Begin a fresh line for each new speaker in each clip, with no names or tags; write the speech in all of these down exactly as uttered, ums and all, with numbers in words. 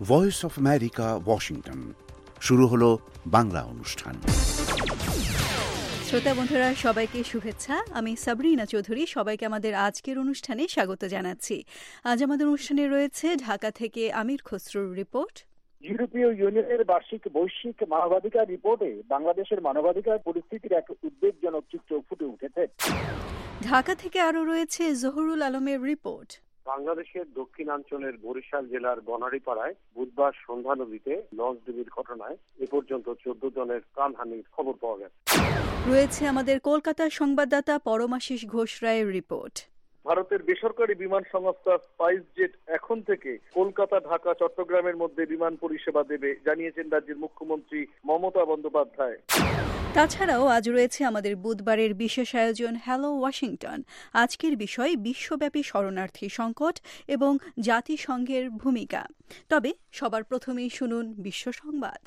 Voice of America, Washington. শুরু হলো বাংলা অনুষ্ঠান।
শ্রোতা বন্ধুরা, সবাইকে শুভেচ্ছা। আমি সাবরিনা চৌধুরী সবাইকে আমাদের আজকের অনুষ্ঠানে স্বাগত জানাচ্ছি। আজ আমাদের অনুষ্ঠানে রয়েছে ঢাকা থেকে আমির খসরুর রিপোর্ট।
ইউরোপীয় ইউনিয়নের বার্ষিক বৈশ্বিক মানবাধিকার রিপোর্টে বাংলাদেশের মানবাধিকার পরিস্থিতির এক উদ্বেগজনক চিত্র ফুটে উঠেছে।
ঢাকা থেকে আরও রয়েছে জহুরুল আলমের রিপোর্ট।
বাংলাদেশের দক্ষিণাঞ্চলের বরিশাল জেলার বনারীপাড়ায় বুধবার সন্ধ্যা নদীতে লঞ্চডুবির ঘটনায় এ পর্যন্ত চোদ্দ জনের প্রাণহানির খবর পাওয়া গেছে।
রয়েছে আমাদের কলকাতার সংবাদদাতা পরমাশিস ঘোষ রায়ের রিপোর্ট।
ভারতের বেসরকারি বিমান সংস্থা স্পাইসজেট এখন থেকে কলকাতা, ঢাকা, চট্টগ্রামের মধ্যে বিমান পরিষেবা দেবে, জানিয়েছেন রাজ্যের মুখ্যমন্ত্রী মমতা বন্দ্যোপাধ্যায়।
তাছাড়াও আজ রয়েছে আমাদের বুধবারের বিশেষ আয়োজন হ্যালো ওয়াশিংটন। আজকের বিষয় বিশ্বব্যাপী শরণার্থী সংকট এবং জাতিসংঘের ভূমিকা। তবে সবার প্রথমেই শুনুন বিশ্ব সংবাদ।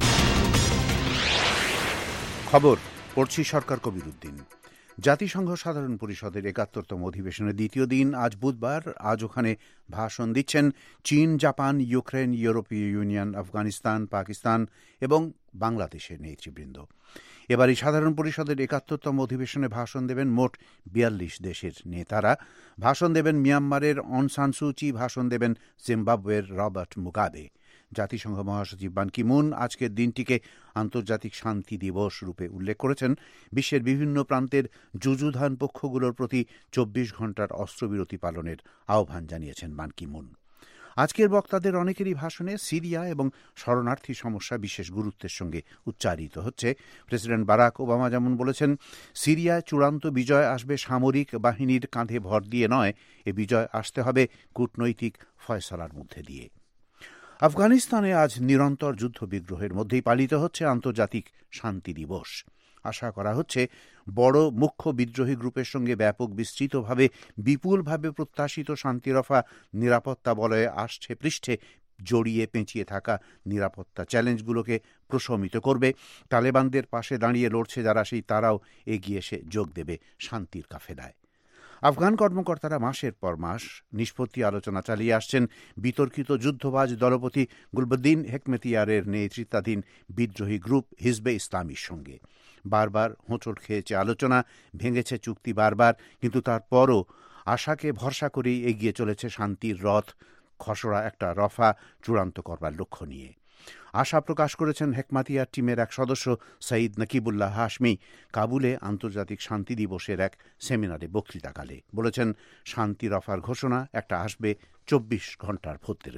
খবর পড়ছি সরকার কবির উদ্দিন। জাতিসংঘ সাধারণ পরিষদের একাত্তরতম অধিবেশনের দ্বিতীয় দিন আজ বুধবার। আজ ওখানে ভাষণ দিচ্ছেন চীন, জাপান, ইউক্রেন, ইউরোপীয় ইউনিয়ন, আফগানিস্তান, পাকিস্তান এবং বাংলাদেশের নেতৃবৃন্দ। এবার এই সাধারণ পরিষদের একাত্তরতম অধিবেশনে ভাষণ দেবেন মোট বিয়াল্লিশ দেশের নেতারা। ভাষণ দেবেন মিয়ানমারের অং সান সু চি, ভাষণ দেবেন জিম্বাবুয়ের রবার্ট মুগাবে। জাতিসংঘ মহাসচিব বান কি মুন আজকের দিনটিকে আন্তর্জাতিক শান্তি দিবস রূপে উল্লেখ করেছেন। বিশ্বের বিভিন্ন প্রান্তের যুযুধান পক্ষগুলোর প্রতি চব্বিশ ঘণ্টার অস্ত্রবিরতি পালনের আহ্বান জানিয়েছেন বান কি মুন। আজকের বক্তাদের অনেকেরই ভাষণে সিরিয়া এবং শরণার্থী সমস্যা বিশেষ গুরুত্বের সঙ্গে উচ্চারিত হচ্ছে। প্রেসিডেন্ট বারাক ওবামা যেমন বলেছেন, সিরিয়ায় চূড়ান্ত বিজয় আসবে সামরিক বাহিনীর কাঁধে ভর দিয়ে নয়, এ বিজয় আসতে হবে কূটনৈতিক ফয়সালার মধ্যে দিয়ে। আফগানিস্তানে আজ নিরন্তর যুদ্ধবিগ্রহের মধ্যেই পালিত হচ্ছে আন্তর্জাতিক শান্তি দিবস। আশা করা হচ্ছে বড় মুখ্য বিদ্রোহী গ্রুপের সঙ্গে ব্যাপক বিস্তৃতভাবে বিপুলভাবে প্রত্যাশিত শান্তিরফা নিরাপত্তা বলয়ে আসছে পৃষ্ঠে জড়িয়ে পেঁচিয়ে থাকা নিরাপত্তা চ্যালেঞ্জগুলোকে প্রশমিত করবে। তালেবানদের পাশে দাঁড়িয়ে লড়ছে যারা, সেই তারাও এগিয়ে এসে যোগ দেবে শান্তির কাফেলায়। আফগান কর্মকর্তারা মাসের পর মাস নিষ্পত্তি আলোচনা চালিয়ে আসছেন বিতর্কিত যুদ্ধবাজ দলপতি গুলবুদ্দিন হেকমেতিয়ারের নেতৃত্বাধীন বিদ্রোহী গ্রুপ হিজবে ইসলামীর সঙ্গে। বারবার হোঁচট খেয়েছে আলোচনা, ভেঙেছে চুক্তি বারবার, কিন্তু তারপরও আশাকে ভরসা করেই এগিয়ে চলেছে শান্তির রথ খসড়া একটা রফা চূড়ান্ত করবার লক্ষ্য নিয়ে। আশা প্রকাশ করেছেন হেকমাতিয়ার টিমের এক সদস্য সঈদ নকিবুল্লাহ হাশমি কাবুলে আন্তর্জাতিক শান্তি দিবসের এক সেমিনারে বক্তৃতাকালে। বলেছেন, শান্তি রফার ঘোষণা একটা আসবে চব্বিশ ঘণ্টার ভেতরে।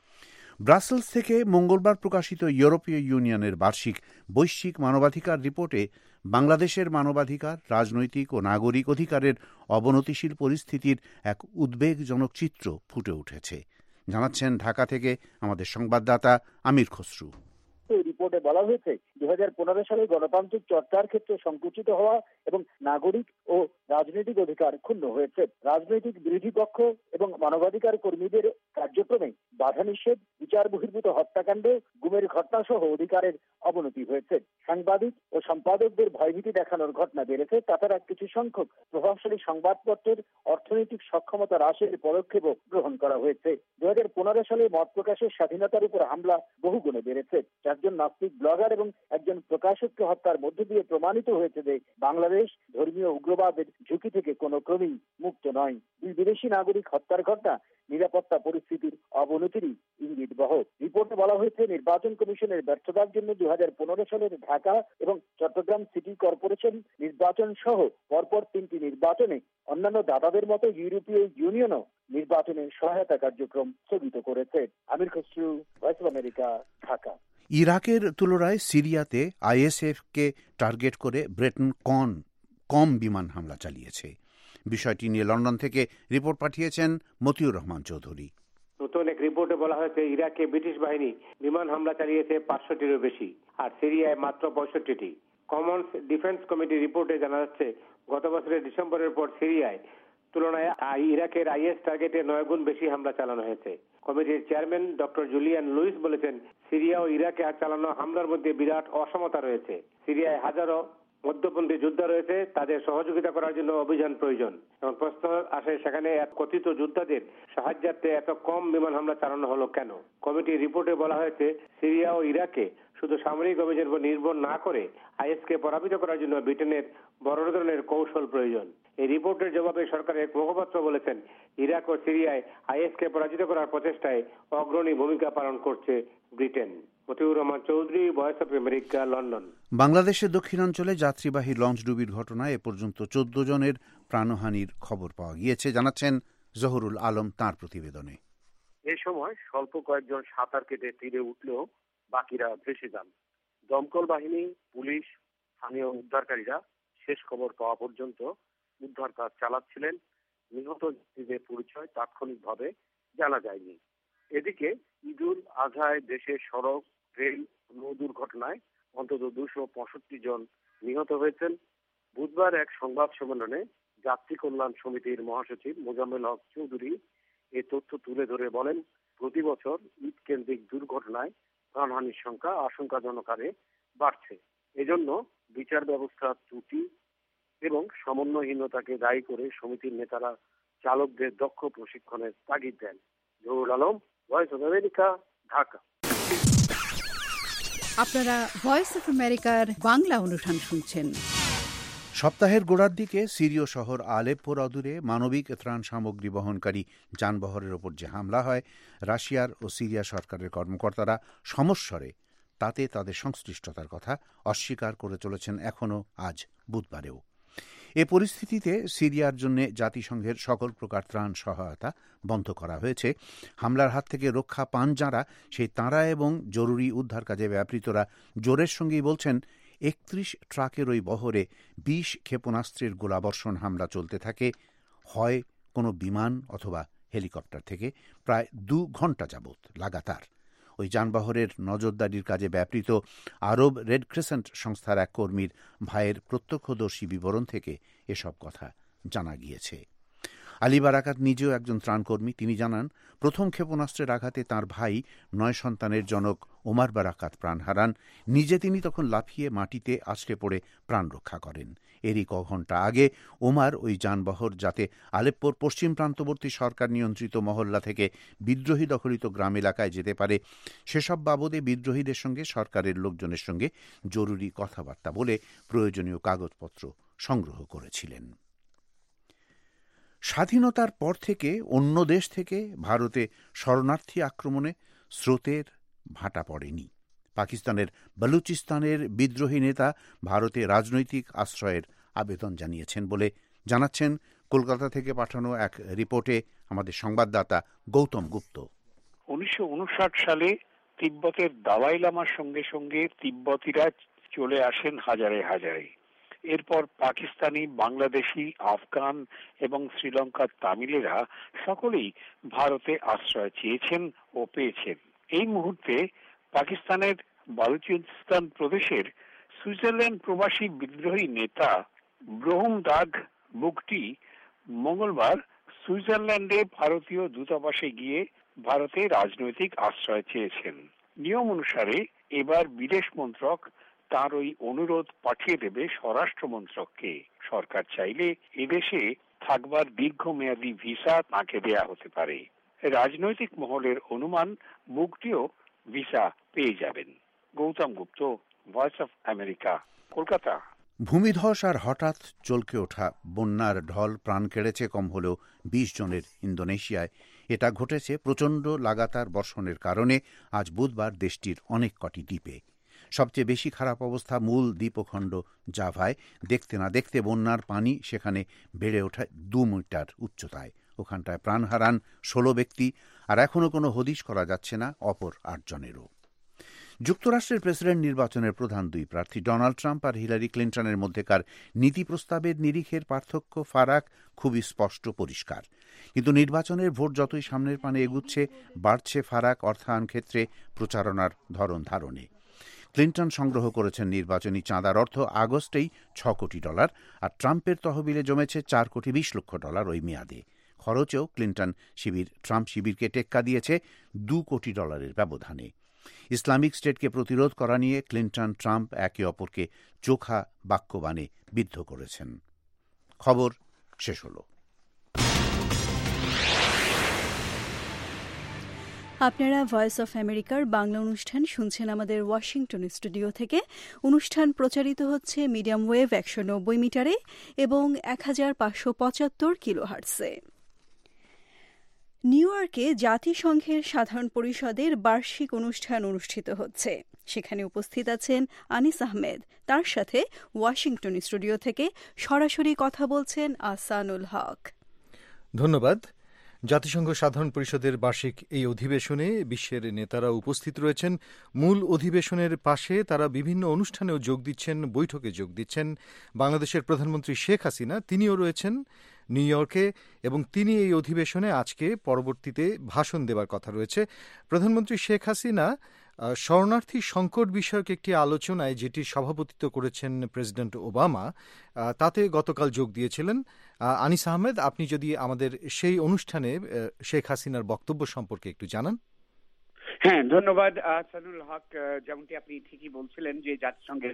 ব্রাসেলস থেকে মঙ্গলবার প্রকাশিত ইউরোপীয় ইউনিয়নের বার্ষিক বৈশ্বিক মানবাধিকার রিপোর্টে বাংলাদেশের মানবাধিকার, রাজনৈতিক ও নাগরিক অধিকারের অবনতিশীল পরিস্থিতির এক উদ্বেগজনক চিত্র ফুটে উঠেছে। জানাচ্ছেন ঢাকা থেকে আমাদের সংবাদদাতা আমির খসরু।
রিপোর্টে বলা হয়েছে, দুই হাজার পনেরো সালে গণতান্ত্রিক চর্চার ক্ষেত্রে সংকুচিত হওয়া এবং নাগরিক ও রাজনৈতিক অধিকার ক্ষুণ্ণ হয়েছে। রাজনৈতিক বিরোধী পক্ষ এবং মানবাধিকার কর্মীদের কার্যক্রমে বাধা নিষেধ, বিচার বহির্ভূত হত্যাকাণ্ড, গুমের ঘটনা সহ অধিকারের অবনতি হয়েছে। সাংবাদিক ও সম্পাদকদের ভয়ভীতি দেখানোর ঘটনা বেড়েছে। তাছাড়া কিছু সংখ্যক প্রভাবশালী সংবাদপত্রের অর্থনৈতিক সক্ষমতা হ্রাসের পদক্ষেপও গ্রহণ করা হয়েছে। দুই হাজার পনেরো সালে মত প্রকাশের স্বাধীনতার উপর হামলা বহুগুণে বেড়েছে। চারজন নাস্তিক ব্লগার এবং একজন প্রকাশককে হত্যার মধ্য দিয়ে প্রমাণিত হয়েছে যে বাংলাদেশ ধর্মীয় উগ্রবাদের ঝুঁকি থেকে কোনো ক্রমেই মুক্ত নয়। দুই বিদেশি নাগরিক হত্যার ঘটনা নিরাপত্তা পরিস্থিতির অবনতিরই ইঙ্গিত বহ। রিপোর্টে বলা হয়েছে, নির্বাচন কমিশনের ব্যর্থতার জন্য দুই হাজার পনেরো সালের ঢাকা এবং চট্টগ্রাম সিটি কর্পোরেশন নির্বাচন সহ পরপর তিনটি নির্বাচনে অন্যান্য দাতাদের মতো ইউরোপীয় ইউনিয়নও নির্বাচনে সহায়তা কার্যক্রম স্থগিত করেছে। Amir Khasru, voice of America, Dhaka.
ইরাকের তুলনায় সিরিয়াতে আইএসএফকে টার্গেট করে ব্রিটেন কন কম বিমান হামলা চালিয়েছে। বিষয়টি নিয়ে লন্ডন থেকে রিপোর্ট পাঠিয়েছেন মতিউর রহমান চৌধুরী।
নতুন এক রিপোর্টে বলা হয়েছে, ইরাকে ব্রিটিশ বাহিনী বিমান হামলা চালিয়েছে পাঁচশোটিরও বেশি, আর সিরিয়ায় মাত্র পঁয়ষট্টিটি। কমন্স ডিফেন্স কমিটি রিপোর্টে জানা যাচ্ছে, গত বছরের ডিসেম্বরের পর সিরিয়ায় তুলনায় ইরাকের আইএস টার্গেটে নয় গুণ বেশি হামলা চালানো হয়েছে। কমিটির চেয়ারম্যান ডক্টর জুলিয়ান লুইস বলেছেন, সিরিয়া ও ইরাকে চালানো হামলার মধ্যে বিরাট অসমতা রয়েছে। সিরিয়ায় হাজারো মধ্যপন্থী যোদ্ধা রয়েছে, তাদের সহযোগিতা করার জন্য অভিযান প্রয়োজন। এবং প্রশ্ন আসে সেখানে কথিত যোদ্ধাদের সাহায্যার্থে এত কম বিমান হামলা চালানো হলো কেন? কমিটির রিপোর্টে বলা হয়েছে, সিরিয়া ও ইরাকে শুধু সামরিক অভিযানের উপর নির্ভর না করে আইএসকে পরাজিত করার জন্য ব্রিটেনের বড় ধরনের কৌশল প্রয়োজন। এই রিপোর্টের জবাবে সরকারের এক মুখপাত্র বলেছেন, ইরাক ও সিরিয়ায় আইএসকে পরাজিত করার প্রচেষ্টায় অগ্রণী ভূমিকা পালন করছে Britain. Motiur Rahman Chowdhury, voice of America, London.
বাংলাদেশের দক্ষিণাঞ্চলে যাত্রীবাহী লঞ্চ ডুবির ঘটনায় এ পর্যন্ত চোদ্দ জনের প্রাণহানির খবর পাওয়া গিয়েছে, জানাচ্ছেন জহুরুল আলম তাঁর প্রতিবেদনে।
এ সময় স্বল্প কয়েকজন সাঁতার কেটে তীরে উঠলেও বাকিরা ভেসে যান। দমকল বাহিনী, পুলিশ, স্থানীয় উদ্ধারকারীরা শেষ খবর পাওয়া পর্যন্ত উদ্ধার কাজ চালাচ্ছিলেন। নিহত যাত্রীদের পরিচয় তাৎক্ষণিকভাবে জানা যায়নি। এদিকে ঈদুল আজহায় দেশের সড়ক, রেল, নৌ দুর্ঘটনায় অন্তত দুশো পঁয়ষট্টি জন নিহত হয়েছেন। বুধবার এক সংবাদ সম্মেলনে যাত্রী কল্যাণ সমিতির মহাসচিব মোজাম্মেল হক চৌধুরী এ তথ্য তুলে ধরে বলেন, প্রতি বছর ঈদ কেন্দ্রিক দুর্ঘটনায় প্রাণহানির সংখ্যা আশঙ্কাজনক হারে বাড়ছে। এজন্য বিচার ব্যবস্থার ত্রুটি এবং সমন্বয়হীনতাকে দায়ী করে সমিতির নেতারা চালকদের দক্ষ প্রশিক্ষণের তাগিদ দেন। Zahurul Alam, voice of America, Dhaka.
আপনারা ভয়েস অফ আমেরিকার বাংলা অনুষ্ঠান শুনছেন।
সপ্তাহের গোড়ার দিকে সিরীয় শহর আলেপ্পোর অদূরে মানবিক ত্রাণ সামগ্রী বহনকারী যানবাহনের ওপর যে হামলা হয়, রাশিয়ার ও সিরিয়া সরকারের কর্মকর্তারা সমস্বরে তাতে তাদের সংশ্লিষ্টতার কথা অস্বীকার করে চলেছেন এখনও আজ বুধবারেও। এ পরিস্থিতিতে সিরিয়ার জন্য জাতিসংঘের সকল প্রকার ত্রাণ সহায়তা বন্ধ করা হয়েছে। হামলার হাত থেকে রক্ষা পান যাঁরা, সেই তাঁরা এবং জরুরি উদ্ধার কাজে ব্যাপৃতরা জোরের সঙ্গেই বলছেন, একত্রিশ ট্রাকের ওই বহরে বিশ ক্ষেপণাস্ত্রের গোলাবর্ষণ হামলা চলতে থাকে, হয় কোনো বিমান অথবা হেলিকপ্টার থেকে, প্রায় দু ঘণ্টা যাবৎ লাগাতার। ওই যানবাহনের নজরদারির কাজে ব্যাপৃত আরব রেড ক্রিসেন্ট সংস্থার এক কর্মীর ভাইয়ের প্রত্যক্ষদর্শী বিবরণ থেকে এসব কথা জানা গিয়েছে। আলী বারাকাত নিজেও একজন ত্রাণকর্মী। তিনি জানান, প্রথম ক্ষেপণাস্ত্রের আঘাতে তাঁর ভাই নয় সন্তানের জনক ওমার বারাকাত প্রাণ হারান। নিজে তিনি তখন লাফিয়ে মাটিতে আছড়ে পড়ে প্রাণ রক্ষা করেন। এরই ক ঘণ্টা আগে ওমার ওই যানবাহর যাতে আলেপ্পোর পশ্চিম প্রান্তবর্তী সরকার নিয়ন্ত্রিত মহল্লা থেকে বিদ্রোহী দখলিত গ্রাম এলাকায় যেতে পারে, সেসব বাবদে বিদ্রোহীদের সঙ্গে সরকারের লোকজনের সঙ্গে জরুরি কথাবার্তা বলে প্রয়োজনীয় কাগজপত্র সংগ্রহ করেছিলেন। স্বাধীনতার পর থেকে অন্য দেশ থেকে ভারতে শরণার্থী আক্রমণে স্রোতের ভাটা পড়েনি। পাকিস্তানের বালুচিস্তানের বিদ্রোহী নেতা ভারতে রাজনৈতিক আশ্রয়ের আবেদন জানিয়েছেন বলে জানাচ্ছেন কলকাতা থেকে পাঠানো এক রিপোর্টে আমাদের সংবাদদাতা গৌতম গুপ্ত।
উনিশশো উনষাট সালে তিব্বতের দালাই লামার সঙ্গে সঙ্গে তিব্বতীরা চলে আসেন হাজারে হাজারে। এরপর পাকিস্তানি, বাংলাদেশি, আফগান এবং শ্রীলঙ্কার তামিলেরা সকলেই ভারতে আশ্রয় চেয়েছেন ও পেয়েছেন। এই মুহূর্তে পাকিস্তানের বালুচিস্তান প্রদেশের সুইজারল্যান্ড প্রবাসী বিদ্রোহী নেতা ব্রহুম দাগ বুকটি মঙ্গলবার সুইজারল্যান্ডে ভারতীয় দূতাবাসে গিয়ে ভারতে রাজনৈতিক আশ্রয় চেয়েছেন। নিয়ম অনুসারে এবার বিদেশ মন্ত্রক তার ওই অনুরোধ পাঠিয়ে দেবে স্বরাষ্ট্র মন্ত্রককে। সরকার চাইলে এদেশে থাকবার দীর্ঘমেয়াদী ভিসা তাকে দেয়া হতে পারে। রাজনৈতিক মহলের অনুমান, মুক্তিও ভিসা পেয়ে যাবেন। Gautam Gupta, voice of America, Kolkata.
ভূমিধস আর হঠাৎ চলকে ওঠা বন্যার ঢল প্রাণ কেড়েছে কম হলেও বিশ জনের ইন্দোনেশিয়ায়। এটা ঘটেছে প্রচণ্ড লাগাতার বর্ষণের কারণে আজ বুধবার দেশটির অনেক কটি দ্বীপে। সবচেয়ে বেশি খারাপ অবস্থা মূল দ্বীপখণ্ড জাভায়। দেখতে না দেখতে বন্যার পানি সেখানে বেড়ে ওঠায় দু মিটার উচ্চতায়। ওখানটায় প্রাণ হারান ষোলো ব্যক্তি, আর এখনও কোনো হদিশ করা যাচ্ছে না অপর আটজনেরও। যুক্তরাষ্ট্রের প্রেসিডেন্ট নির্বাচনের প্রধান দুই প্রার্থী ডোনাল্ড ট্রাম্প আর হিলারি ক্লিন্টনের মধ্যেকার নীতি প্রস্তাবের নিরিখের পার্থক্য, ফারাক খুবই স্পষ্ট, পরিষ্কার। কিন্তু নির্বাচনের ভোট যতই সামনের পানে এগুচ্ছে, বাড়ছে ফারাক অর্থায়ন ক্ষেত্রে, প্রচারণার ধরন ধারণে। ক্লিন্টন সংগ্রহ করেছেন নির্বাচনী চাঁদার অর্থ আগস্টেই ছ কোটি ডলার, আর ট্রাম্পের তহবিলে জমেছে চার কোটি বিশ লক্ষ ডলার ওই মেয়াদে। খরচেও ক্লিন্টন শিবির ট্রাম্প শিবিরকে টেক্কা দিয়েছে দু কোটি ডলারের ব্যবধানে। ইসলামিক স্টেটকে প্রতিরোধ করা নিয়ে ক্লিন্টন ট্রাম্প একে অপরকে চোখা বাক্যবাণে বিদ্ধ করেছেন। খবর শেষ হল।
আপনারা ভয়েস অফ আমেরিকার বাংলা অনুষ্ঠান শুনছেন আমাদের ওয়াশিংটন স্টুডিও থেকে। অনুষ্ঠান প্রচারিত হচ্ছে মিডিয়াম ওয়েভ একশো নব্বই মিটারে এবং এক হাজার পাঁচশো পঁচাত্তর কিলোহার্টসে। নিউ ইয়র্কে জাতিসংঘের সাধারণ পরিষদের বার্ষিক অনুষ্ঠান অনুষ্ঠিত হচ্ছে। সেখানে উপস্থিত আছেন আনিস আহমেদ। তার সাথে ওয়াশিংটন স্টুডিও থেকে সরাসরি কথা বলছেন আহসানুল হক।
ধন্যবাদ। জাতিসংঘ সাধারণ পরিষদের বার্ষিক এই অধিবেশনে বিশ্বের নেতারা উপস্থিত রয়েছেন। মূল অধিবেশনের পাশে তারা বিভিন্ন অনুষ্ঠানেও যোগ দিচ্ছেন, বৈঠকে যোগ দিচ্ছেন। বাংলাদেশের প্রধানমন্ত্রী শেখ হাসিনা তিনিও রয়েছেন নিউ ইয়র্কে এবং তিনি এই অধিবেশনে আজকে পরবর্তীতে ভাষণ দেবার কথা রয়েছে। প্রধানমন্ত্রী শেখ হাসিনা শরণার্থী সংকট বিষয়ক একটি আলোচনায় যেটি সভাপতিত্ব করেছেন প্রেসিডেন্ট ওবামা, তাতে গতকাল যোগ দিয়েছিলেন। আনিস আহমেদ, আপনি যদি আমাদের সেই অনুষ্ঠানে শেখ হাসিনার বক্তব্য সম্পর্কে একটু জানান।
হ্যাঁ, ধন্যবাদ আহসানুল হক। যেমনটি আপনি ঠিকই বলছিলেন যে জাতিসংঘের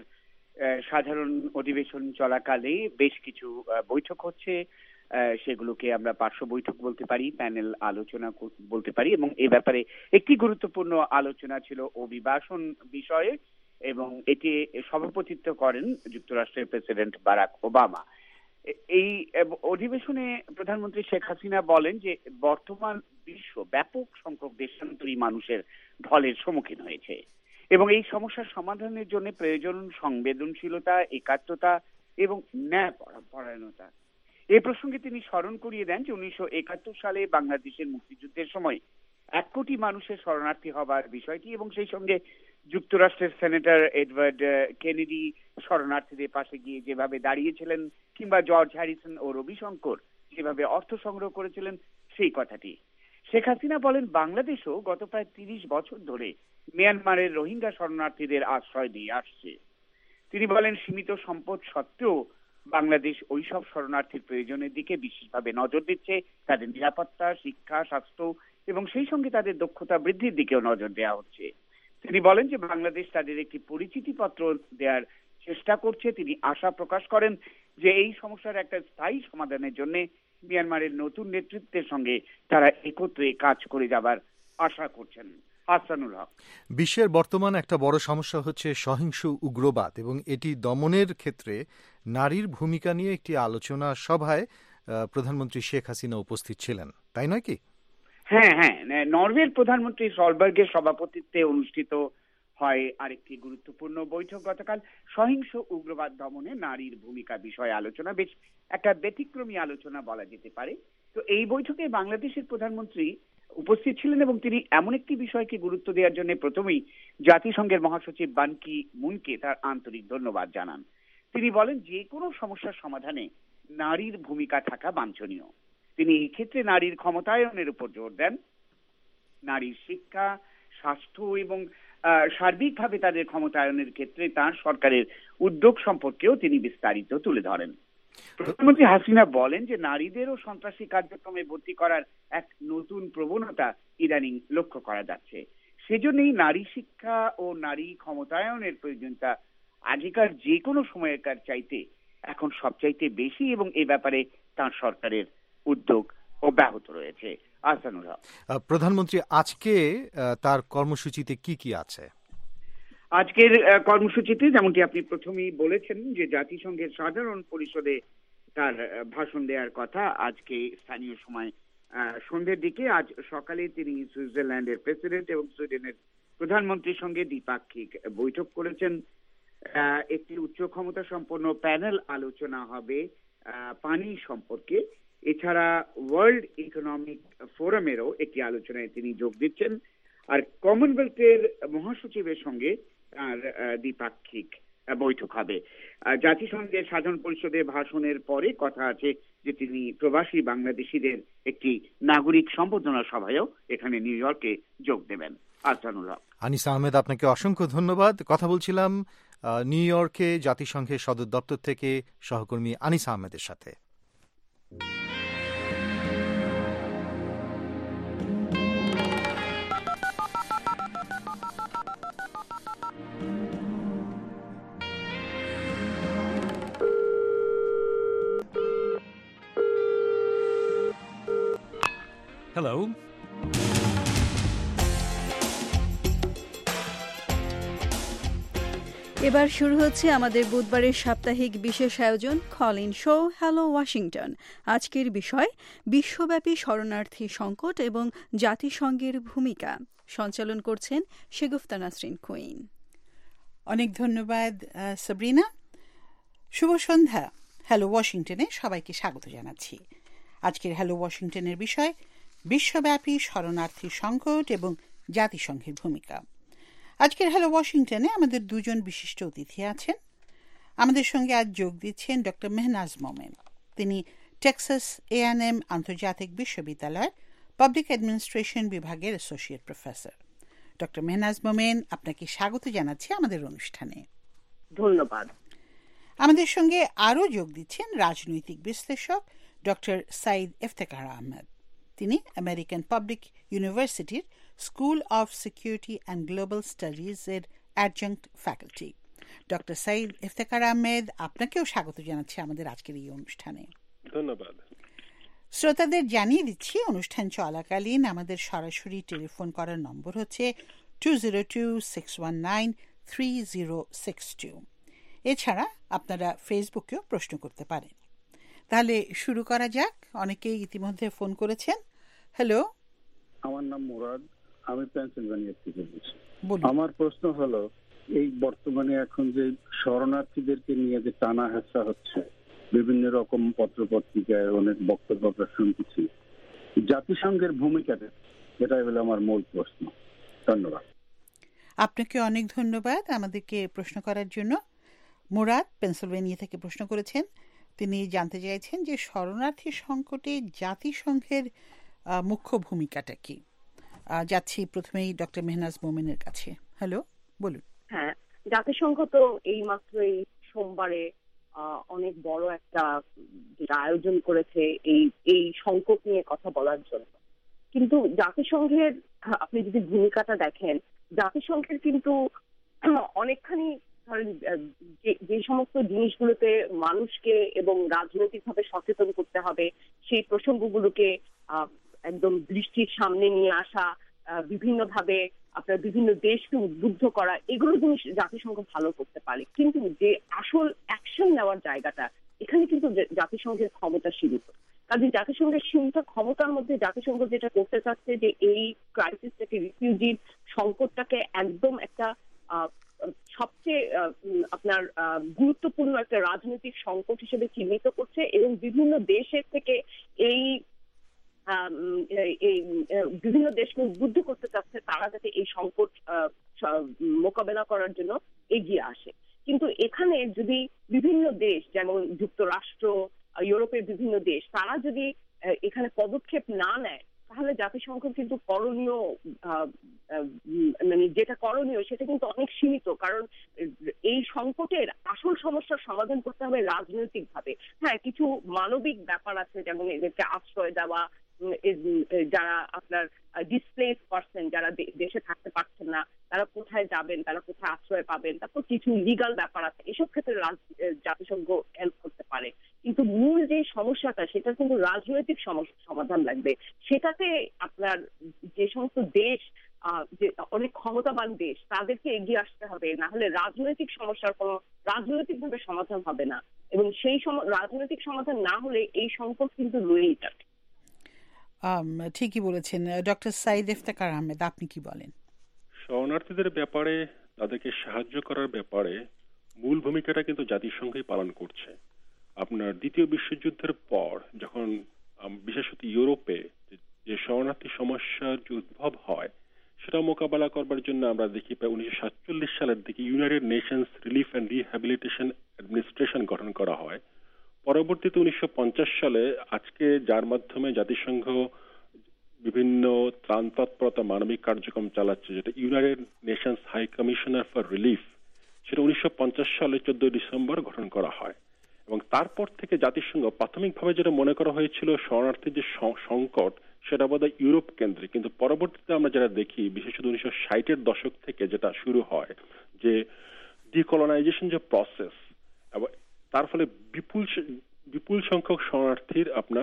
সাধারণ অধিবেশন চলাকালে বেশ কিছু বৈঠক হচ্ছে, সেগুলোকে আমরা পার্শ্ব বৈঠক বলতে পারি, প্যানেল আলোচনা বলতে পারি, এবং এ ব্যাপারে একটি গুরুত্বপূর্ণ আলোচনা ছিল অভিবাসন বিষয়ে, এবং এটি সভাপতিত্ব করেন যুক্তরাষ্ট্রের প্রেসিডেন্ট বারাক ওবামা। এই অধিবেশনে প্রধানমন্ত্রী শেখ হাসিনা বলেন যে বর্তমান বিশ্ব ব্যাপক সংখ্যক দেশান্তরী মানুষের ঢলের সম্মুখীন হয়েছে এবং এই সমস্যার সমাধানের জন্য প্রয়োজন সংবেদনশীলতা, একাত্মতা এবং ন্যায় পরায়ণতা। এ প্রসঙ্গে তিনি স্মরণ করিয়ে দেন যে উনিশশো একাত্তর সালে বাংলাদেশের মুক্তিযুদ্ধের সময় এক কোটি মানুষের শরণার্থী হবার বিষয়টি এবং সেই সঙ্গে যুক্তরাষ্ট্রের সেনেটর এডওয়ার্ড কেনেডি শরণার্থীদের পাশে গিয়ে যেভাবে দাঁড়িয়েছিলেন, কিংবা জর্জ হ্যারিসন ও রবিশঙ্কর যেভাবে অর্থ সংগ্রহ করেছিলেন, সেই কথাটি। শেখ হাসিনা বলেন বাংলাদেশও গত প্রায় তিরিশ বছর ধরে মিয়ানমারের রোহিঙ্গা শরণার্থীদের আশ্রয় দিয়ে আসছে। তিনি বলেন সীমিত সম্পদ সত্ত্বেও বাংলাদেশ ওইসব শরণার্থীর প্রয়োজনের দিকে বিশেষভাবে নজর দিচ্ছে, তাদের নিরাপত্তা, শিক্ষা, স্বাস্থ্য এবং সেই সঙ্গে তাদের দক্ষতা বৃদ্ধির দিকেও নজর দেওয়া হচ্ছে। তিনি বলেন যে বাংলাদেশ তাদের একটি পরিচিতিপত্র দেওয়ার চেষ্টা করছে। তিনি আশা প্রকাশ করেন যে এই সমস্যার একটা স্থায়ী সমাধানের জন্য মিয়ানমারের নতুন নেতৃত্বের সঙ্গে তারা একত্রে কাজ করে যাবার আশা করছেন। আহসানুল হক,
বিশ্বের বর্তমান একটা বড় সমস্যা হচ্ছে সহিংস উগ্রবাদ এবং এটি দমনের ক্ষেত্রে নারীর ভূমিকা নিয়ে একটি আলোচনা সভায় প্রধানমন্ত্রী শেখ হাসিনা উপস্থিত ছিলেন, তাই নয় কি?
হ্যাঁ হ্যাঁ নরওয়ের প্রধানমন্ত্রী সলবার্গের সভাপতিত্বে অনুষ্ঠিত হয় আরেকটি গুরুত্বপূর্ণ বৈঠক গতকাল। সহিংস উগ্রবাদ দমনে নারীর ভূমিকা বিষয়ে আলোচনা, বেশ একটা ব্যতিক্রমী আলোচনা বলা যেতে পারে। তো এই বৈঠকে বাংলাদেশের প্রধানমন্ত্রী উপস্থিত ছিলেন এবং তিনি এমন একটি বিষয়কে গুরুত্ব দেওয়ার জন্য প্রথমেই জাতিসংঘের মহাসচিব বান কি মুনকে তার আন্তরিক ধন্যবাদ জানান। তিনি বলেন যে কোনো সমস্যার সমাধানে নারীর ভূমিকা থাকা বাঞ্ছনীয়। তিনি এই ক্ষেত্রে নারীর ক্ষমতায়নের উপর জোর দেন। নারীর শিক্ষা, স্বাস্থ্য এবং সার্বিকভাবে তাদের ক্ষমতায়নের ক্ষেত্রে তার সরকারের উদ্যোগ সম্পর্কেও তিনি বিস্তারিত তুলে ধরেন। প্রধানমন্ত্রী হাসিনা বলেন যে নারীদেরও সন্ত্রাসী কার্যক্রমে ভর্তি করার এক নতুন প্রবণতা ইদানিং লক্ষ্য করা যাচ্ছে। সেজন্যই নারী শিক্ষা ও নারী ক্ষমতায়নের প্রয়োজনীয়তা আগেকার যে কোনো সময়কার চাইতে এখন সবচাইতে বেশি এবং এ ব্যাপারে তার সরকারের উদ্যোগ অব্যাহত রয়েছে। আহসানুল হক,
প্রধানমন্ত্রী আজকে তার কর্মসূচিতে কি কি আছে?
আজকের কর্মসূচিতে যেমনটি আপনি প্রথমেই বলেছেন যে জাতিসংঘের সাধারণ পরিষদে তার ভাষণ দেওয়ার কথা আজকে স্থানীয় সময় সন্ধ্যের দিকে। আজ সকালে তিনি সুইজারল্যান্ডের প্রেসিডেন্ট এবং সুইডেনের প্রধানমন্ত্রীর সঙ্গে দ্বিপাক্ষিক বৈঠক করেছেন। একটি উচ্চ ক্ষমতা সম্পন্ন প্যানেল আলোচনা হবে পানি সম্পর্কে। এছাড়া ওয়ার্ল্ড ইকোনমিক ফোরামেরও একটি আলোচনায় তিনি যোগ দিচ্ছেন। আর কমনওয়েলথের মহাসচিবের সঙ্গে তার দ্বিপাক্ষিক বৈঠক হবে। জাতিসংঘের সাধারণ পরিষদের ভাষণের পরে কথা আছে যে তিনি প্রবাসী বাংলাদেশিদের একটি নাগরিক সম্বর্ধনা সভায়ও এখানে নিউ ইয়র্কে যোগ দেবেন। আহসানুল হক,
আনিস আহমেদ, আপনাকে অসংখ্য ধন্যবাদ। কথা বলছিলাম নিউ ইয়র্কে জাতিসংঘের সদর দপ্তর থেকে সহকর্মী আনিস আহমেদের সাথে।
Hello.
এবার শুরু হচ্ছে আমাদের বুধবারের সাপ্তাহিক বিশেষ আয়োজন call in show hello Washington. আজকের বিষয় বিশ্বব্যাপী শরণার্থী সংকট এবং জাতিসংঘের ভূমিকা। সঞ্চালন করছেন শেগুফতা নাসরিন কুইন।
অনেক ধন্যবাদ সাবরিনা। শুভ সন্ধ্যা। হ্যালো ওয়াশিংটনে সবাইকে স্বাগত জানাচ্ছি। আজকের হ্যালো ওয়াশিংটনের বিষয় বিশ্বব্যাপী শরণার্থী সংকট এবং জাতিসংঘের ভূমিকা। আজকের হ্যালো ওয়াশিংটনে আমাদের দুজন বিশিষ্ট অতিথি আছেন। আমাদের সঙ্গে আজ যোগ দিচ্ছেন ডক্টর মেহনাজ মোমেন। তিনি টেক্সাস এ অ্যান্ড এম আন্তর্জাতিক বিশ্ববিদ্যালয়ের পাবলিক অ্যাডমিনিস্ট্রেশন বিভাগের associate professor. Doctor Mehnaz Momen, আপনাকে স্বাগত জানাচ্ছি আমাদের অনুষ্ঠানে।
ধন্যবাদ।
আমাদের সঙ্গে আরও যোগ দিচ্ছেন রাজনৈতিক বিশ্লেষক ডক্টর সাইদ ইফতেখার আহমেদ। তিনি আমেরিকান পাবলিক ইউনিভার্সিটির school of security and global studies এর adjunct faculty. Doctor Syed Iftekhar Ahmed, আপনাকেও স্বাগত জানাচ্ছি আমাদের আজকের এই অনুষ্ঠানে।
ধন্যবাদ।
শ্রোতাদের জানিয়ে দিচ্ছি, অনুষ্ঠান চলাকালীন আমাদের সরাসরি টেলিফোন করার নম্বর হচ্ছে two zero two six one nine three zero six two. এছাড়া আপনারা ফেসবুকেও প্রশ্ন করতে পারেন। তাহলে শুরু করা যাক। অনেকেই ইতিমধ্যে ফোন করেছেন। হ্যালো,
আমার নাম মুরাদ, আমি পেনসিলভানিয়া থেকে বলছি। আমার প্রশ্ন হলো, এই বর্তমানে এখন যে শরণার্থীদেরকে নিয়ে যে টানা হেঁচা হচ্ছে, বিভিন্ন রকম পত্রপত্রিকায় অনেক বক্তব্য আমরা শুনতেছি, জাতিসংঘের ভূমিকাটা, এটাই হলো আমার মূল প্রশ্ন। ধন্যবাদ।
আপনাকে অনেক ধন্যবাদ আমাদেরকে প্রশ্ন করার জন্য। মুরাদ পেনসিলভানিয়া থেকে প্রশ্ন করেছেন। তিনি জানতে চাইছেন যে শরণার্থী সংকটে জাতিসংঘের মুখ্য ভূমিকাটা কি। যাচ্ছি প্রথমেই ডক্টর মেহনাজ মোমেনের কাছে। হ্যালো, বলুন।
হ্যাঁ, জাতিসংঘ তো এই মাত্রই সোমবারে অনেক বড় একটা যেটা আয়োজন করেছে এই এই সংকট নিয়ে কথা বলার জন্য। কিন্তু জাতিসংঘের আপনি যদি ভূমিকাটা দেখেন, জাতিসংঘের কিন্তু অনেকখানি ধরেন যে সমস্ত জিনিসগুলোতে মানুষকে এবং রাজনৈতিকভাবে সচেতন করতে হবে, সেই প্রসঙ্গগুলোকে একদম দৃষ্টির সামনে নিয়ে আসা, বিভিন্নভাবে আপনার বিভিন্ন দেশকে উদ্বুদ্ধ করা, এগুলো জিনিস জাতিসংঘ ভালো করতে পারে। কিন্তু যে আসল অ্যাকশন নেওয়ার জায়গাটা, এখানে কিন্তু জাতিসংঘের ক্ষমতা সীমিত। কাজে জাতিসংঘের সীমিত ক্ষমতার মধ্যে জাতিসংঘ যেটা করতে চাচ্ছে যে এই ক্রাইসিসটাকে, রিফিউজির সংকটটাকে একদম একটা সবচেয়ে আপনার গুরুত্বপূর্ণ একটা রাজনৈতিক সংকট হিসেবে চিহ্নিত করছে এবং বিভিন্ন দেশের থেকে এই বিভিন্ন দেশকে উদ্বুদ্ধ করতে চাচ্ছে তারা যাতে এই সংকট মোকাবেলা করার জন্য এগিয়ে আসে। কিন্তু এখানে যদি বিভিন্ন দেশ, যেমন যুক্তরাষ্ট্র, ইউরোপের বিভিন্ন দেশ, তারা যদি এখানে পদক্ষেপ না নেয়, তাহলে জাতিসংঘ কিন্তু করণীয় মানে যেটা করণীয় সেটা কিন্তু অনেক সীমিত। কারণ এই সংকটের আসল সমস্যার সমাধান করতে হবে রাজনৈতিক ভাবে। হ্যাঁ, কিছু মানবিক ব্যাপার আছে, যেমন এদেরকে আশ্রয় দেওয়া, যারা আপনার ডিসপ্লেস পারসন, যারা দেশে থাকতে পারছেন না, তারা কোথায় যাবেন, তারা কোথায় আশ্রয় পাবেন, তারপর কিছু লিগাল ব্যাপার আছে, এসব ক্ষেত্রে জাতিসংঘ হেল্প করতে পারে। কিন্তু মূল যে সমস্যাটা, সেটা কিন্তু রাজনৈতিক সমাধান লাগবে। সেটাতে আপনার যে সমস্ত দেশ, যে অনেক ক্ষমতাবান দেশ, তাদেরকে এগিয়ে আসতে হবে, না হলে রাজনৈতিক সমস্যার কোনো রাজনৈতিকভাবে সমাধান হবে না। এবং সেই রাজনৈতিক সমাধান না হলে এই সংকট কিন্তু রয়েই যাবে।
ঠিকই বলেছেন ডক্টর সাইদ ইফতেখার আহমেদ, আপনি কি বলেন?
শরণার্থীদের ব্যাপারে, তাদেরকে সাহায্য করার ব্যাপারে মূল ভূমিকাটা কিন্তু জাতিসংঘই পালন করছে। আপনার দ্বিতীয় বিশ্বযুদ্ধের পর যখন বিশেষত ইউরোপে যে শরণার্থী সমস্যার যে উদ্ভব হয়, সেটা মোকাবেলা করবার জন্য আমরা দেখি প্রায় উনিশশো সাতচল্লিশ সালের দিকে United Nations relief and rehabilitation administration গঠন করা হয়। পরবর্তীতে উনিশশো পঞ্চাশ সালে আজকে যার মাধ্যমে জাতিসংঘ বিভিন্ন ত্রাণ তৎপরতা, মানবিক কার্যক্রম চালাচ্ছে, যেটা United Nations high commissioner for relief, সেটা উনিশশো পঞ্চাশ সালে চোদ্দই ডিসেম্বর গঠন করা হয়। এবং তারপর থেকে জাতিসংঘ প্রাথমিকভাবে যেটা মনে করা হয়েছিল শরণার্থীর যে সংকট, সেটা বোধহয় ইউরোপ কেন্দ্রিক, কিন্তু পরবর্তীতে আমরা যেটা দেখি, বিশেষত উনিশশো ষাটের দশক থেকে যেটা শুরু হয়, যে ডিকলোনাইজেশন যে প্রসেস, এবং তার ফলে বিপুল বিপুল সংখ্যক শরণার্থীর আপনার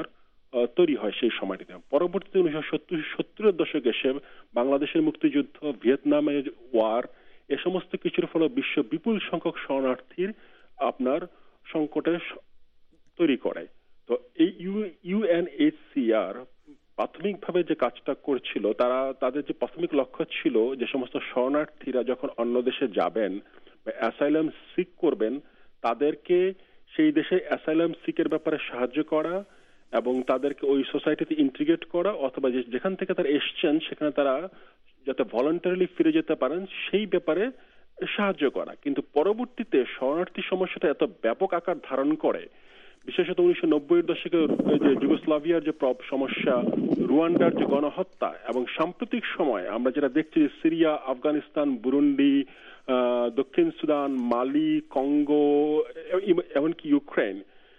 তৈরি হয় সেই সময়টিতে। পরবর্তীতে উনিশশো সত্তরের দশকে এসে বাংলাদেশের মুক্তিযুদ্ধ, ভিয়েতনামের ওয়ার, এ সমস্ত কিছুর ফলে বিশ্ব বিপুল সংখ্যক শরণার্থীর আপনার সংকটের তৈরি করে। তো এই ইউএনএইচসিআর প্রাথমিকভাবে যে কাজটা করছিল, তারা তাদের যে প্রাথমিক লক্ষ্য ছিল যে সমস্ত শরণার্থীরা যখন অন্য দেশে যাবেন বা অ্যাসাইলাম সিক করবেন, তাদেরকে সেই দেশে অ্যাসাইলাম সিকের ব্যাপারে সাহায্য করা এবং তাদেরকে ওই সোসাইটিতে ইন্টিগ্রেট করা, অথবা যেখান থেকে তারা এসছেন সেখানে তারা যাতে ভলান্টারিলি ফিরে যেতে পারেন সেই ব্যাপারে সাহায্য করা। কিন্তু পরবর্তীতে শরণার্থী সমস্যাটা এত ব্যাপক আকার ধারণ করে, বিশেষত উনিশশো নব্বই দশকে যে যুগোস্লাভিয়ার যে সমস্যা, রুয়ান্ডার যে গণহত্যা, এবং সাম্প্রতিক সময় আমরা যেটা দেখছি সিরিয়া, আফগানিস্তান, বুরুন্ডি, দক্ষিণ সুদান, মালি, কঙ্গো, এমনকি ইউক্রেন,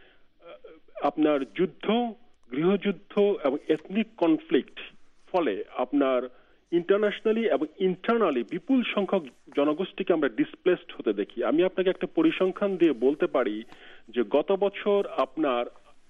আপনার যুদ্ধ, গৃহযুদ্ধ এবং এথনিক কনফ্লিক্ট ফলে আপনার ইন্টারন্যাশনালি এবং ইন্টারনালি বিপুল সংখ্যক জনগোষ্ঠীকে আমরা ডিসপ্লেসড হতে দেখি। আমি আপনাকে একটা পরিসংখ্যান দিয়ে বলতে পারি যে গত বছর আপনার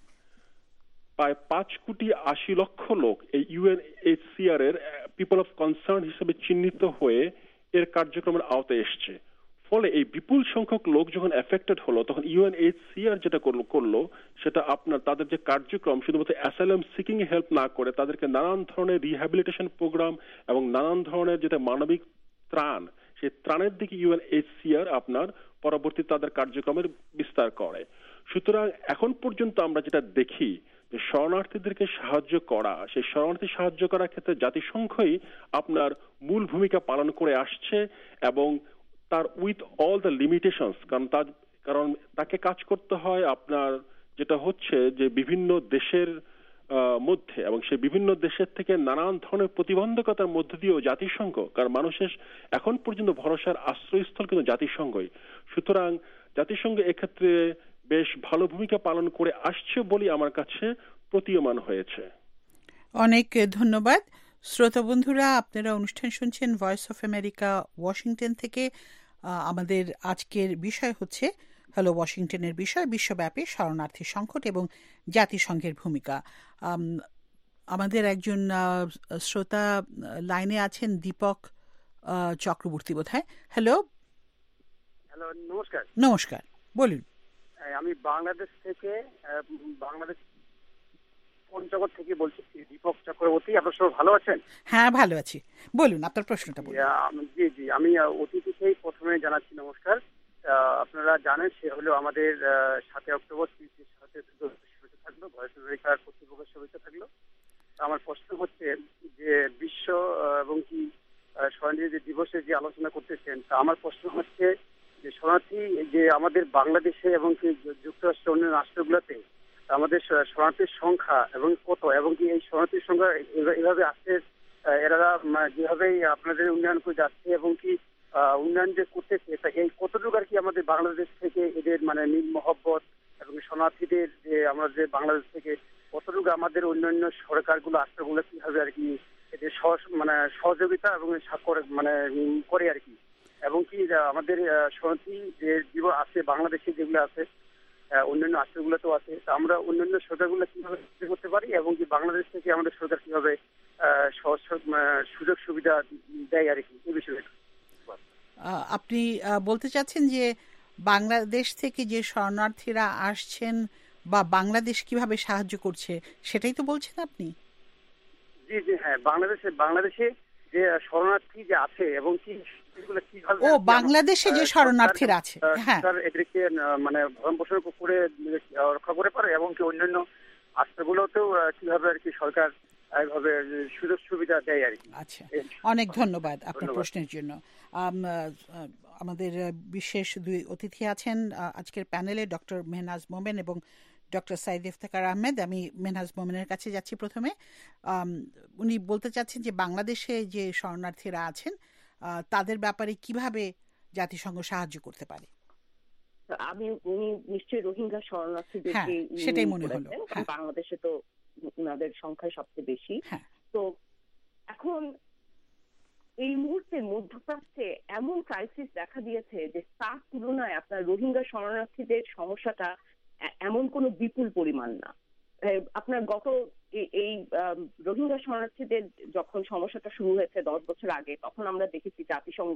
প্রায় পাঁচ কোটি আশি লক্ষ লোক এই ইউএনএইচসিআর এর পিপল অফ কনসার্ন হিসেবে চিহ্নিত হয়ে এর কার্যক্রমের আওতায় এসছে। ফলে এই বিপুল সংখ্যক লোক যখন এফেক্টেড হলো, তখন ইউএনএইচসিআর যেটা করলো করলো সেটা আপনার তাদের যে কার্যক্রম শুধুমাত্র অ্যাসাইলাম সিকিং এ হেল্প না করে তাদেরকে নানান ধরনের রিহ্যাবিলিটেশন প্রোগ্রাম এবং নানান ধরনের যেটা মানবিক ত্রাণ, সেই ত্রাণের দিকে ইউএনএইচসিআর আপনার পরবর্তী তাদের কার্যক্রমের বিস্তার করে। সুতরাং এখন পর্যন্ত আমরা যেটা দেখি যে শরণার্থীদেরকে সাহায্য করা, সেই শরণার্থী সাহায্য করার ক্ষেত্রে জাতিসংঘই আপনার মূল ভূমিকা পালন করে আসছে, এবং তার উইথ অল দ্য লিমিটেশনস, কারণ তার কারণ তাকে কাজ করতে হয় আপনার যেটা হচ্ছে যে বিভিন্ন দেশের মধ্যে, এবং সেই বিভিন্ন দেশের থেকে নানান ধরনের প্রতিবন্ধকতার মধ্যে দিয়েও জাতিসংঘ, কারণ মানুষের এখন পর্যন্ত ভরসার আশ্রয়স্থল কিন্তু জাতিসংঘই। সুতরাং জাতিসংঘ এক্ষেত্রে বেশ ভালো ভূমিকা পালন করে আসছে বলে আমার কাছে প্রতীয়মান হয়েছে।
অনেক ধন্যবাদ। শ্রোতা বন্ধুরা, আপনারা অনুষ্ঠান শুনছেন ভয়েস অফ আমেরিকা ওয়াশিংটন থেকে। আমাদের আজকের বিষয় হচ্ছে হ্যালো ওয়াশিংটনের বিষয় বিশ্বব্যাপী শরণার্থী সংকট এবং জাতিসংঘের ভূমিকা। আমাদের একজন শ্রোতা লাইনে আছেন, দীপক চক্রবর্তী বোধহয়। হ্যালো।
হ্যালো, নমস্কার।
নমস্কার, বলুন।
আমি বাংলাদেশ থেকে বাংলাদেশ পঞ্চগড় থেকে বলছি, দীপক চক্রবর্তী। আপনার সবাই ভালো আছেন?
হ্যাঁ, ভালো আছি। বলুন আপনার প্রশ্নটা বলুন।
জি জি আমি অতিথিকেই প্রথমে জানাচ্ছি নমস্কার। আপনারা জানেন সে হলো আমাদের সাতই অক্টোবর সাথে থাকলো, ভয়েস অফ আমেরিকার কর্তৃপক্ষের শুভেচ্ছা থাকলো। আমার প্রশ্ন হচ্ছে যে বিশ্ব এবং কি শরণার্থী দিবসে যে আলোচনা করতেছেন, তা আমার প্রশ্ন হচ্ছে যে শরণার্থী যে আমাদের বাংলাদেশে এবং কি যুক্তরাষ্ট্র অন্য রাষ্ট্রগুলোতে আমাদের শরণার্থীর সংখ্যা এবং কত, এবং কি এই শরণার্থীর সংখ্যা এভাবে আসছে, এরা যেভাবে আপনাদের উন্নয়ন করে যাচ্ছে এবং কি উন্নয়ন যে করতেছে, তা এই কতটুকু আর কি আমাদের বাংলাদেশ থেকে এদের মানে মিল মহব্বত এবং শরণার্থীদের যে আমরা যে বাংলাদেশ থেকে কতটুকু আমাদের অন্যান্য সরকারগুলো রাষ্ট্রগুলো কিভাবে আর কি এদের মানে সহযোগিতা এবং স্বাক্ষর মানে করে আর কি, এবং কি আমাদের শরণার্থী যে জীবন আছে বাংলাদেশে যেগুলো আছে অন্যান্য রাষ্ট্রগুলোতেও আছে, তা আমরা অন্যান্য সরকারগুলো কিভাবে করতে পারি এবং কি বাংলাদেশ থেকে আমাদের সরকার কিভাবে সুযোগ সুবিধা দেয় আর কি, এই বিষয়ে।
আপনি বলতে চাচ্ছেন যে বাংলাদেশ থেকে যে শরণার্থীরা আসছেন বা বাংলাদেশ কিভাবে সাহায্য করছে, সেটাই তো বলছেন আপনি?
জি জি হ্যাঁ, বাংলাদেশে বাংলাদেশে যে শরণার্থী যে আছে এবং কি
ও বাংলাদেশে যে শরণার্থীরা আছে, হ্যাঁ,
এদেরকে মানে ভরণ পোষণ করে রক্ষা করে পারে এবং কি অন্যান্য রাষ্ট্রগুলোতেও কিভাবে আর কি সরকার এইভাবে সুযোগ সুবিধা দেয় আর কি।
আচ্ছা, অনেক ধন্যবাদ আপনার প্রশ্নের জন্য। আমাদের বিশেষ দুই অতিথি আছেন আজকের প্যানেলে, ডক্টর মেহনাজ মোমেন এবং ডক্টর সাইদ ইফতেখার আহমেদ। আমি মেহনাজ মোমেনের কাছে যাচ্ছি প্রথমে। উনি বলতে চাচ্ছেন যে বাংলাদেশে যে শরণার্থীরা আছেন তাদের ব্যাপারে কিভাবে জাতিসংঘ সাহায্য করতে পারে।
আমি উনি নিশ্চয়ই রোহিঙ্গা শরণার্থীদেরকে
সেটাই মনে হলো,
বাংলাদেশে তো ওনাদের সংখ্যা সবচেয়ে বেশি। তো এখন এই মুহূর্তে মধ্যপ্রাচ্যে এমন ক্রাইসিস দেখা দিয়েছে যে তার তুলনায় আপনার রোহিঙ্গা শরণার্থীদের সমস্যাটা এমন কোনো বিপুল পরিমাণ না। আপনার গত এই রোহিঙ্গা শরণার্থীদের যখন সমস্যাটা শুরু হয়েছে দশ বছর আগে, তখন আমরা দেখেছি জাতিসংঘ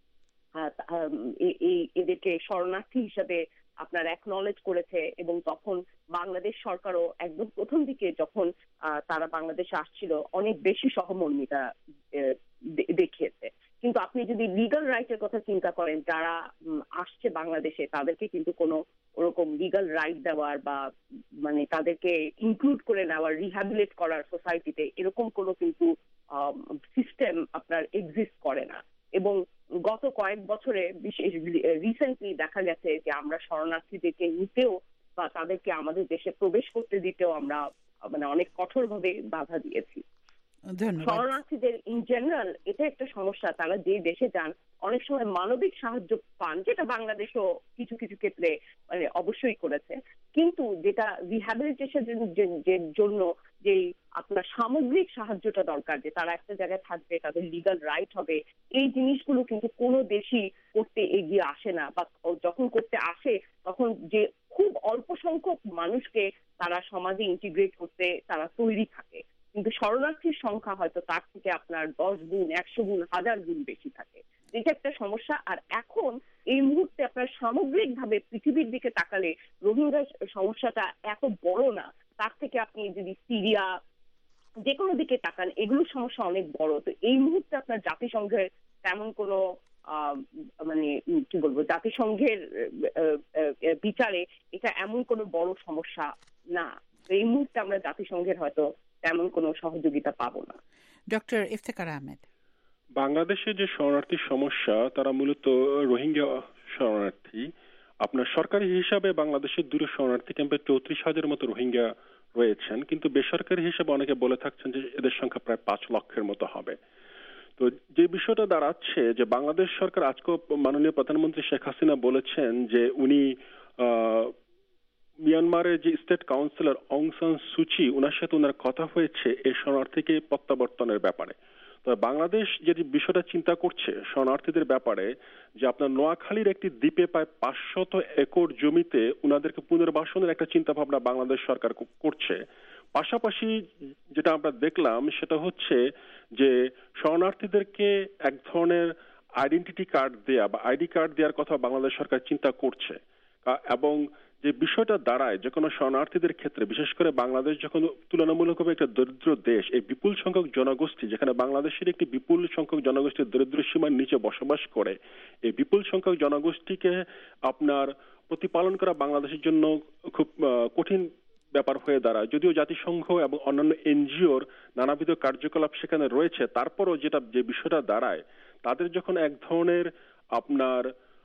এদেরকে শরণার্থী হিসেবে আপনার অ্যাকনলেজ করেছে, এবং তখন বাংলাদেশ সরকারও একদম প্রথম দিকে যখন তারা বাংলাদেশে আসছিল অনেক বেশি সহমর্মিতা দেখিয়েছে। কিন্তু আপনি যদি লিগাল রাইটের কথা চিন্তা করেন, যারা আসছে বাংলাদেশে তাদেরকে কিন্তু কোনো ওরকম লিগাল রাইট দেওয়ার বা মানে তাদেরকে ইনক্লুড করে নেওয়ার, রিহ্যাবিলিট করার সোসাইটিতে এরকম কোনো কিন্তু সিস্টেম আপনার এক্সিস্ট করে না। এবং গত কয়েক বছরে বিশেষ রিসেন্টলি দেখা গেছে যে আমরা শরণার্থীদেরকে নিতেও বা তাদেরকে আমাদের দেশে প্রবেশ করতে দিতেও আমরা মানে অনেক কঠোরভাবে বাধা দিয়েছি। শরণার্থীদের ইন জেনারেল এটা একটা সমস্যা, তারা যে দেশে যান অনেক সময় মানবিক সাহায্য পান, যেটা বাংলাদেশও কিছু কিছু ক্ষেত্রে মানে অবশ্যই করেছে, কিন্তু যেটা রিহ্যাবিলিটেশনের জন্য যে আপনার সামগ্রিক সাহায্যটা দরকার, যে তারা একটা জায়গায় থাকবে, তাদের লিগাল রাইট হবে, এই জিনিসগুলো কিন্তু কোনো দেশই করতে এগিয়ে আসে না, বা যখন করতে আসে তখন যে খুব অল্প সংখ্যক মানুষকে তারা সমাজে ইন্টিগ্রেট করতে তারা তৈরি থাকে, কিন্তু শরণার্থীর সংখ্যা হয়তো তার থেকে আপনার দশ গুণ, একশো গুণ, হাজার গুণ বেশি থাকে। এটা একটা সমস্যা। আর এখন এই মুহূর্তে আপনার সামগ্রিকভাবে পৃথিবীর দিকে তাকালে রোহিঙ্গা সমস্যাটা এত বড় না, তার থেকে আপনি যদি সিরিয়া যে কোনো দিকে তাকান এগুলোর সমস্যা অনেক বড়। তো এই মুহূর্তে আপনার জাতিসংঘের তেমন কোনো মানে কি বলবো, জাতিসংঘের বিচারে এটা এমন কোনো বড় সমস্যা না। এই মুহূর্তে আমরা জাতিসংঘের হয়তো তেমন কোনো সহযোগিতা পাবো না।
ডক্টর ইফতেখার আহমেদ,
বাংলাদেশে যে শরণার্থীর সমস্যা, তারা মূলত রোহিঙ্গা শরণার্থী। আপনার সরকারি হিসাবে বাংলাদেশের দূরে শরণার্থী ক্যাম্পে চৌত্রিশ হাজার মতো রোহিঙ্গা রয়েছেন, কিন্তু বেসরকারি হিসাবে অনেকে বলে থাকছেন যে এদের সংখ্যা প্রায় পাঁচ লক্ষের মতো হবে। তো যে বিষয়টা দাঁড়াচ্ছে যে বাংলাদেশ সরকার, আজকে মাননীয় প্রধানমন্ত্রী শেখ হাসিনা বলেছেন যে উনি মিয়ানমারের যে স্টেট কাউন্সিলর অং সান সুচি, ওনার সাথে ওনার কথা হয়েছে এই শরণার্থীকে প্রত্যাবর্তনের ব্যাপারে। তো বাংলাদেশ যে বিষয়টা চিন্তা করছে শরণার্থীদের ব্যাপারে, যে আপনার নোয়াখালীর একটি দ্বীপে প্রায় পাঁচশত একর জমিতে ওনাদেরকে পুনর্বাসনের একটা চিন্তা ভাবনা বাংলাদেশ সরকার করছে। পাশাপাশি যেটা আমরা দেখলাম সেটা হচ্ছে যে শরণার্থীদেরকে এক ধরনের আইডেন্টিটি কার্ড দেয়া বা আইডি কার্ড দেওয়ার কথা বাংলাদেশ সরকার চিন্তা করছে। এবং যে বিষয়টা দাঁড়ায় যে কোনো শরণার্থীদের ক্ষেত্রে, বিশেষ করে বাংলাদেশ যখন তুলনামূলকভাবে একটা দরিদ্র দেশ, এই বিপুল সংখ্যক জনগোষ্ঠী, যেখানে বাংলাদেশের একটি বিপুল সংখ্যক জনগোষ্ঠী দরিদ্র সীমার নিচে বসবাস করে, এই বিপুল সংখ্যক জনগোষ্ঠীকে আপনার প্রতিপালন করা বাংলাদেশের জন্য খুব কঠিন ব্যাপার হয়ে দাঁড়ায়। যদিও জাতিসংঘ এবং অন্যান্য এনজিওর নানাবিধ কার্যকলাপ সেখানে রয়েছে, তারপরও যেটা যে বিষয়টা দাঁড়ায়, তাদের যখন এক ধরনের আপনার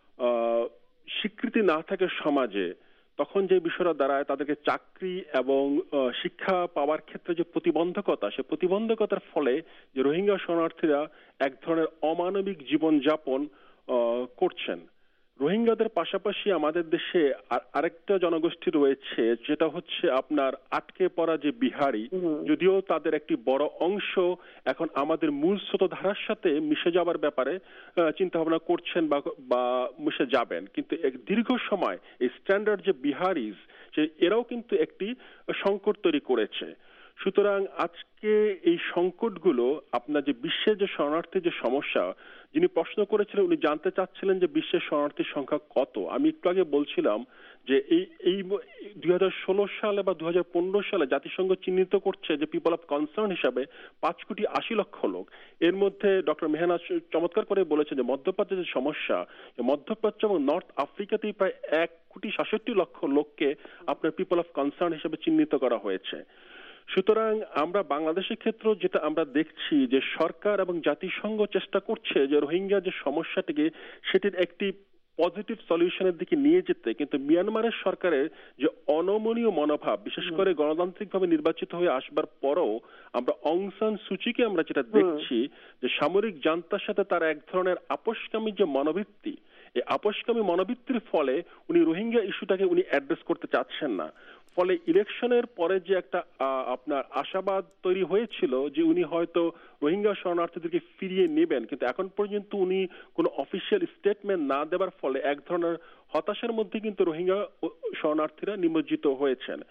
স্বীকৃতি না থাকে সমাজে, তখন যে বিষয়টা দাঁড়ায় তাদেরকে চাকরি এবং শিক্ষা পাওয়ার ক্ষেত্রে যে প্রতিবন্ধকতা, সে প্রতিবন্ধকতার ফলে যে রোহিঙ্গা শরণার্থীরা এক ধরনের অমানবিক জীবনযাপন করছেন। রোহিঙ্গাদের পাশাপাশি আমাদের দেশে আরেকটা জনগোষ্ঠী রয়েছে, যেটা হচ্ছে আপনার আটকে পড়া যে বিহারি। যদিও তাদের একটি বড় অংশ এখন আমাদের মূল স্রোতধারার সাথে মিশে যাবার ব্যাপারে চিন্তা ভাবনা করছেন বা মিশে যাবেন, কিন্তু এক দীর্ঘ সময় এই স্ট্যান্ডার্ড যে বিহারিজ, যে এরাও কিন্তু একটি সংকট তৈরি করেছে। সুতরাং আজকে এই সংকটগুলো আপনার যে বিশ্বের যে শরণার্থীর যে সমস্যা, যিনি প্রশ্ন করেছিলেন উনি জানতে চাচ্ছিলেন যে বিশ্বের শরণার্থীর সংখ্যা কত। আমি একটু আগে বলছিলাম যে এই এই দুই হাজার ষোলো সালে বা দুই হাজার পনেরো সালে জাতিসংঘ চিহ্নিত করছে যে পিপল অফ কনসার্ন হিসাবে পাঁচ কোটি আশি লক্ষ লোক। এর মধ্যে ডক্টর মেহনা চমৎকার করে বলেছেন যে মধ্যপ্রাচ্যের যে সমস্যা, মধ্যপ্রাচ্য এবং নর্থ আফ্রিকাতেই প্রায় এক কোটি সাতষট্টি লক্ষ লোককে আপনার পিপল অফ কনসার্ন হিসেবে চিহ্নিত করা হয়েছে। সুতরাং আমরা বাংলাদেশের ক্ষেত্রে যেটা আমরা দেখছি যে সরকার এবং জাতিসংঘ চেষ্টা করছে যে রোহিঙ্গা যে সমস্যাটিকে সেটির একটি পজিটিভ সলিউশনের দিকে নিয়ে যেতে, কিন্তু মিয়ানমারের সরকারের যে অনমনীয় মনোভাব, বিশেষ করে গণতান্ত্রিকভাবে নির্বাচিত হয়ে আসবার পরও আমরা অং সান সুচিকে আমরা যেটা দেখছি যে সামরিক জান্তার সাথে তার এক ধরনের আপোষকামী যে মনোবৃত্তি, এই আপোষকামী মনোবৃত্তির ফলে উনি রোহিঙ্গা ইস্যুটাকে উনি অ্যাড্রেস করতে চাচ্ছেন না। ফলে ইলেকশনের পরে যে একটা আপনার আশাবাদ তৈরি হয়েছিল যে উনি হয়তো রোহিঙ্গা শরণার্থীদেরকে ফিরিয়ে নেবেন, কিন্তু এখন পর্যন্ত উনি কোনো অফিসিয়াল স্টেটমেন্ট না দেওয়ার ফলে এক ধরনের হতাশার মধ্যে কিন্তু রোহিঙ্গা শরণার্থীরা নিমজ্জিত হয়েছেন।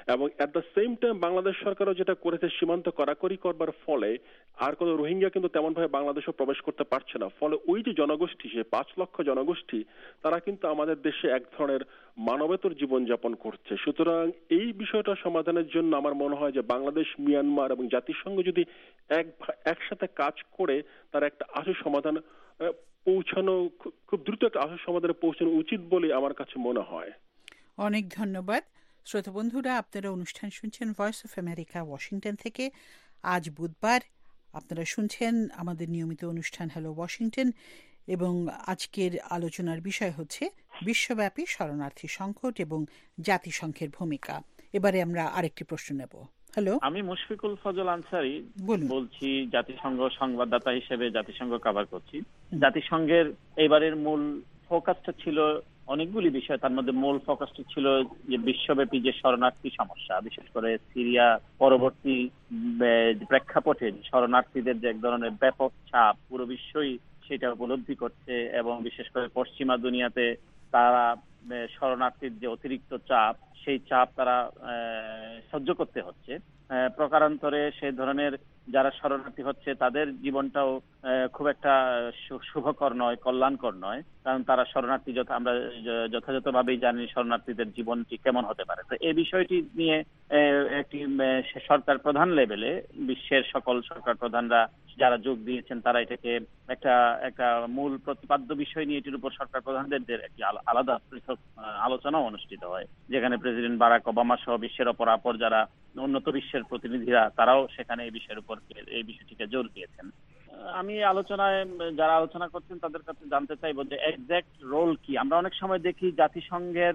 এবং at the same time Bangladesh সরকারও যেটা করেছে সীমান্ত কড়াকড়ি করবার ফলে আর কোনো রোহিঙ্গা কিন্তু তেমন ভাবে বাংলাদেশে প্রবেশ করতে পারছে না। ফলে ওই যে জনগোষ্ঠী, সে পাঁচ লক্ষ জনগোষ্ঠী, তারা কিন্তু আমাদের দেশে এক ধরনের মানবেতর জীবনযাপন করছে। সুতরাং এই বিষয়টা সমাধানের জন্য আমার মনে হয় যে বাংলাদেশ, মিয়ানমার এবং জাতিসংঘ যদি এক একসাথে কাজ করে তার একটা আশু সমাধান পৌঁছানো, খুব দ্রুত একটা আশু সমাধানে পৌঁছানো উচিত বলে আমার কাছে মনে হয়।
অনেক ধন্যবাদ। শ্রোতা বন্ধুরা, আপনারা অনুষ্ঠান শুনছেন ভয়েস অফ আমেরিকা ওয়াশিংটন থেকে। আজ বুধবার, আপনারা শুনছেন আমাদের নিয়মিত অনুষ্ঠান হ্যালো ওয়াশিংটন, এবং আজকের আলোচনার বিষয় হচ্ছে বিশ্বব্যাপী শরণার্থী সংকট এবং জাতিসংঘের ভূমিকা। এবারে আমরা আরেকটি প্রশ্ন নেব। হ্যালো,
আমি মুশফিকুল ফজল আনসারি বলছি, জাতিসংঘ সংবাদদাতা হিসেবে জাতিসংঘ কভার করছি। জাতিসংঘের এবারের মূল ফোকাসটা ছিল অনেকগুলি বিষয়, তার মধ্যে মূল ফোকাসটা ছিল যে বিশ্বব্যাপী যে শরণার্থী সমস্যা, বিশেষ করে সিরিয়া পরবর্তী প্রেক্ষাপটে শরণার্থীদের যে এক ধরনের ব্যাপক চাপ পুরো বিশ্বই সেটা উপলব্ধি করছে, এবং বিশেষ করে পশ্চিমা দুনিয়াতে তারা শরণার্থীর যে অতিরিক্ত চাপ, সেই চাপ তারা সহ্য করতে হচ্ছে। প্রকারান্তরে সেই ধরনের যারা শরণার্থী হচ্ছে তাদের জীবনটাও খুব একটা শুভকর নয়, কল্যাণকর নয়, কারণ তারা শরণার্থী যথা আমরা যথাযথভাবেই জানি শরণার্থীদের জীবনটি কেমন হতে পারে। তো এই বিষয়টি নিয়ে একটি সরকার প্রধান লেভেলে বিশ্বের সকল সরকার প্রধানরা যারা যোগ দিয়েছেন তারা এটাকে একটা একটা মূল প্রতিপাদ্য বিষয় নিয়ে এটির উপর সরকার প্রধানদের একটি আলাদা পৃথক আলোচনা অনুষ্ঠিত হয়, যেখানে প্রেসিডেন্ট বারাক ওবামা সহ বিশ্বের অপর অপর যারা উন্নত বিশ্বের প্রতিনিধিরা তারাও সেখানে এই বিষয়ের উপর এই বিষয়টিকে জোর দিয়েছেন। আমি আলোচনায় যারা আলোচনা করছেন তাদের কাছে জানতে চাইবো যে এক্সাক্ট রোল কি। আমরা অনেক সময় দেখি জাতিসংঘের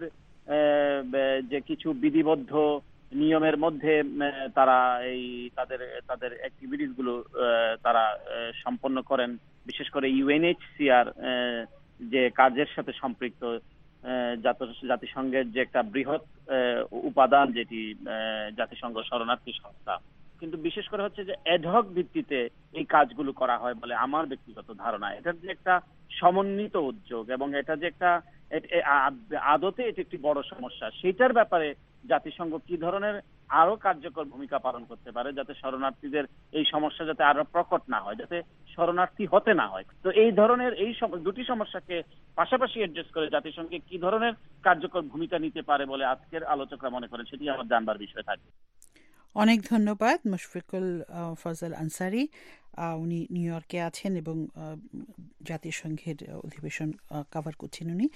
যে কিছু বিধিবদ্ধ নিয়মের মধ্যে তারা এই তাদের তাদের অ্যাক্টিভিটিস গুলো তারা সম্পন্ন করেন, বিশেষ করে ইউএনএইচসিআর যে কাজের সাথে সম্পৃক্ত জাতিসংঘের যে একটা বৃহৎ উপাদান যেটি জাতিসংঘ শরণার্থী সংস্থা, কিন্তু বিশেষ করে হচ্ছে যে অ্যাডহক ভিত্তিতে এই কাজগুলো করা হয় বলে আমার ব্যক্তিগত ধারণা। এটার যে একটা সমন্বিত উদ্যোগ এবং এটা যে একটা আদতে এটি একটি বড় সমস্যা, সেটার ব্যাপারে জাতিসংঘ কি ধরনের আরো কার্যকর ভূমিকা পালন করতে পারে যাতে শরণার্থীদের এই সমস্যা যাতে আরো প্রকট না হয়, যাতে শরণার্থী হতে না হয়। তো এই ধরনের এই দুটি সমস্যাকে পাশাপাশি অ্যাড্রেস করে জাতিসংঘে কি ধরনের কার্যকর ভূমিকা নিতে পারে বলে আজকের আলোচকরা মনে করেন, সেটি আমার জানবার বিষয় থাকবে।
অনেক ধন্যবাদ মুশফিকুল ফজল আনসারি। উনি নিউ ইয়র্কে আছেন এবং জাতিসংঘের অধিবেশন কভার করছেন। উনি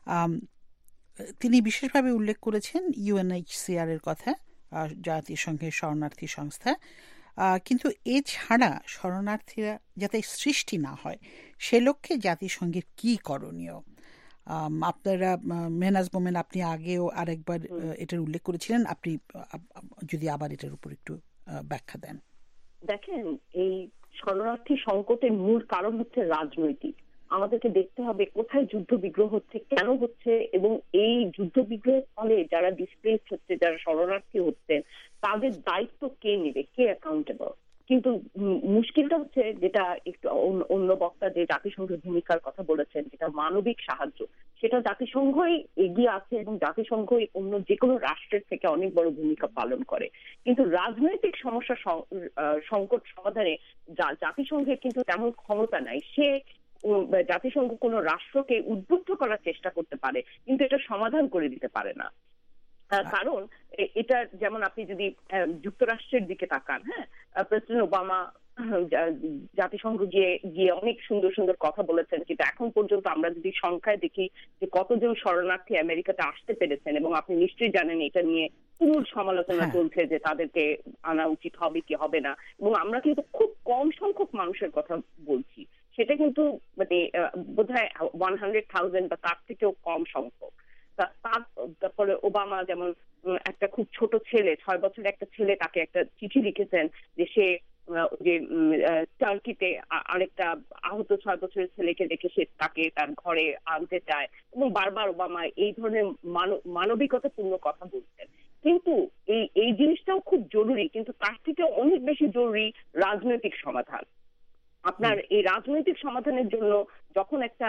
তিনি বিশেষভাবে উল্লেখ করেছেন ইউএনএইচসিআর এর কথা, জাতিসংঘের শরণার্থী সংস্থা। কিন্তু এছাড়া শরণার্থীরা যাতে সৃষ্টি না হয় সে লক্ষ্যে জাতিসংঘের কি করণীয়? আপনারা মেহনাজ মোমেন, আপনি আগেও আরেকবার এটার উল্লেখ করেছিলেন, আপনি যদি আবার এটার উপর একটু ব্যাখ্যা দেন।
দেখেন, এই শরণার্থী সংকটের মূল কারণ হচ্ছে রাজনৈতিক। আমাদেরকে দেখতে হবে কোথায় যুদ্ধ বিগ্রহ হচ্ছে, কেন হচ্ছে, এবং এই যুদ্ধ বিগ্রহের ফলে যারা ডিসপ্লেস হচ্ছে, যারা শরণার্থী হচ্ছেন, তাদের দায়িত্ব কে নেবে, কে অ্যাকাউন্টেবল। কিন্তু মুশকিলটা হচ্ছে, যেটা একটু অন্য বক্তা যে জাতিসংঘের ভূমিকার কথা বলেছেন, যেটা মানবিক সাহায্য, সেটা জাতিসংঘই এগিয়ে আছে এবং জাতিসংঘই অন্য যে কোনো রাষ্ট্রের থেকে অনেক বড় ভূমিকা পালন করে। কিন্তু রাজনৈতিক সমস্যা সংকট সমাধানে জাতিসংঘের কিন্তু তেমন ক্ষমতা নাই। সে জাতিসংঘ কোনো রাষ্ট্রকে উদ্বুদ্ধ করার চেষ্টা করতে পারে, কিন্তু এটা সমাধান করে দিতে পারে না। কারণ এটা যেমন আপনি যদি যুক্তরাষ্ট্রের দিকে তাকান, হ্যাঁ, প্রেসিডেন্ট ওবামা জাতিসংঘ গিয়ে গিয়ে অনেক সুন্দর সুন্দর কথা বলেছেন, যেটা এখন পর্যন্ত আমরা যদি সংখ্যায় দেখি যে কতজন শরণার্থী আমেরিকাতে আসতে পেরেছেন, এবং আপনি নিশ্চয়ই জানেন এটা নিয়ে তুমুল সমালোচনা চলছে যে তাদেরকে আনা উচিত হবে কি হবে না, এবং আমরা কিন্তু খুব কম সংখ্যক মানুষের কথা বলছি। সেটা কিন্তু মানে বোধ হয় ওয়ান হান্ড্রেড থাউজেন্ড বা তার থেকেও কম সংখ্যক। তারপরে ওবামা যেমন একটা খুব ছোট ছেলে, ছয় বছরের একটা ছেলে, তাকে একটা চিঠি লিখেছেন যে সে যে টার্কিতে আরেকটা আহত ছয় বছরের ছেলেকে দেখে সে তাকে তার ঘরে আনতে চায়, এবং বারবার ওবামা এই ধরনের মানবিকতাপূর্ণ কথা বলছেন। কিন্তু এই এই জিনিসটাও খুব জরুরি, কিন্তু তার থেকে অনেক বেশি জরুরি রাজনৈতিক সমাধান। আপনার এই রাজনৈতিক সমাধানের জন্য যখন একটা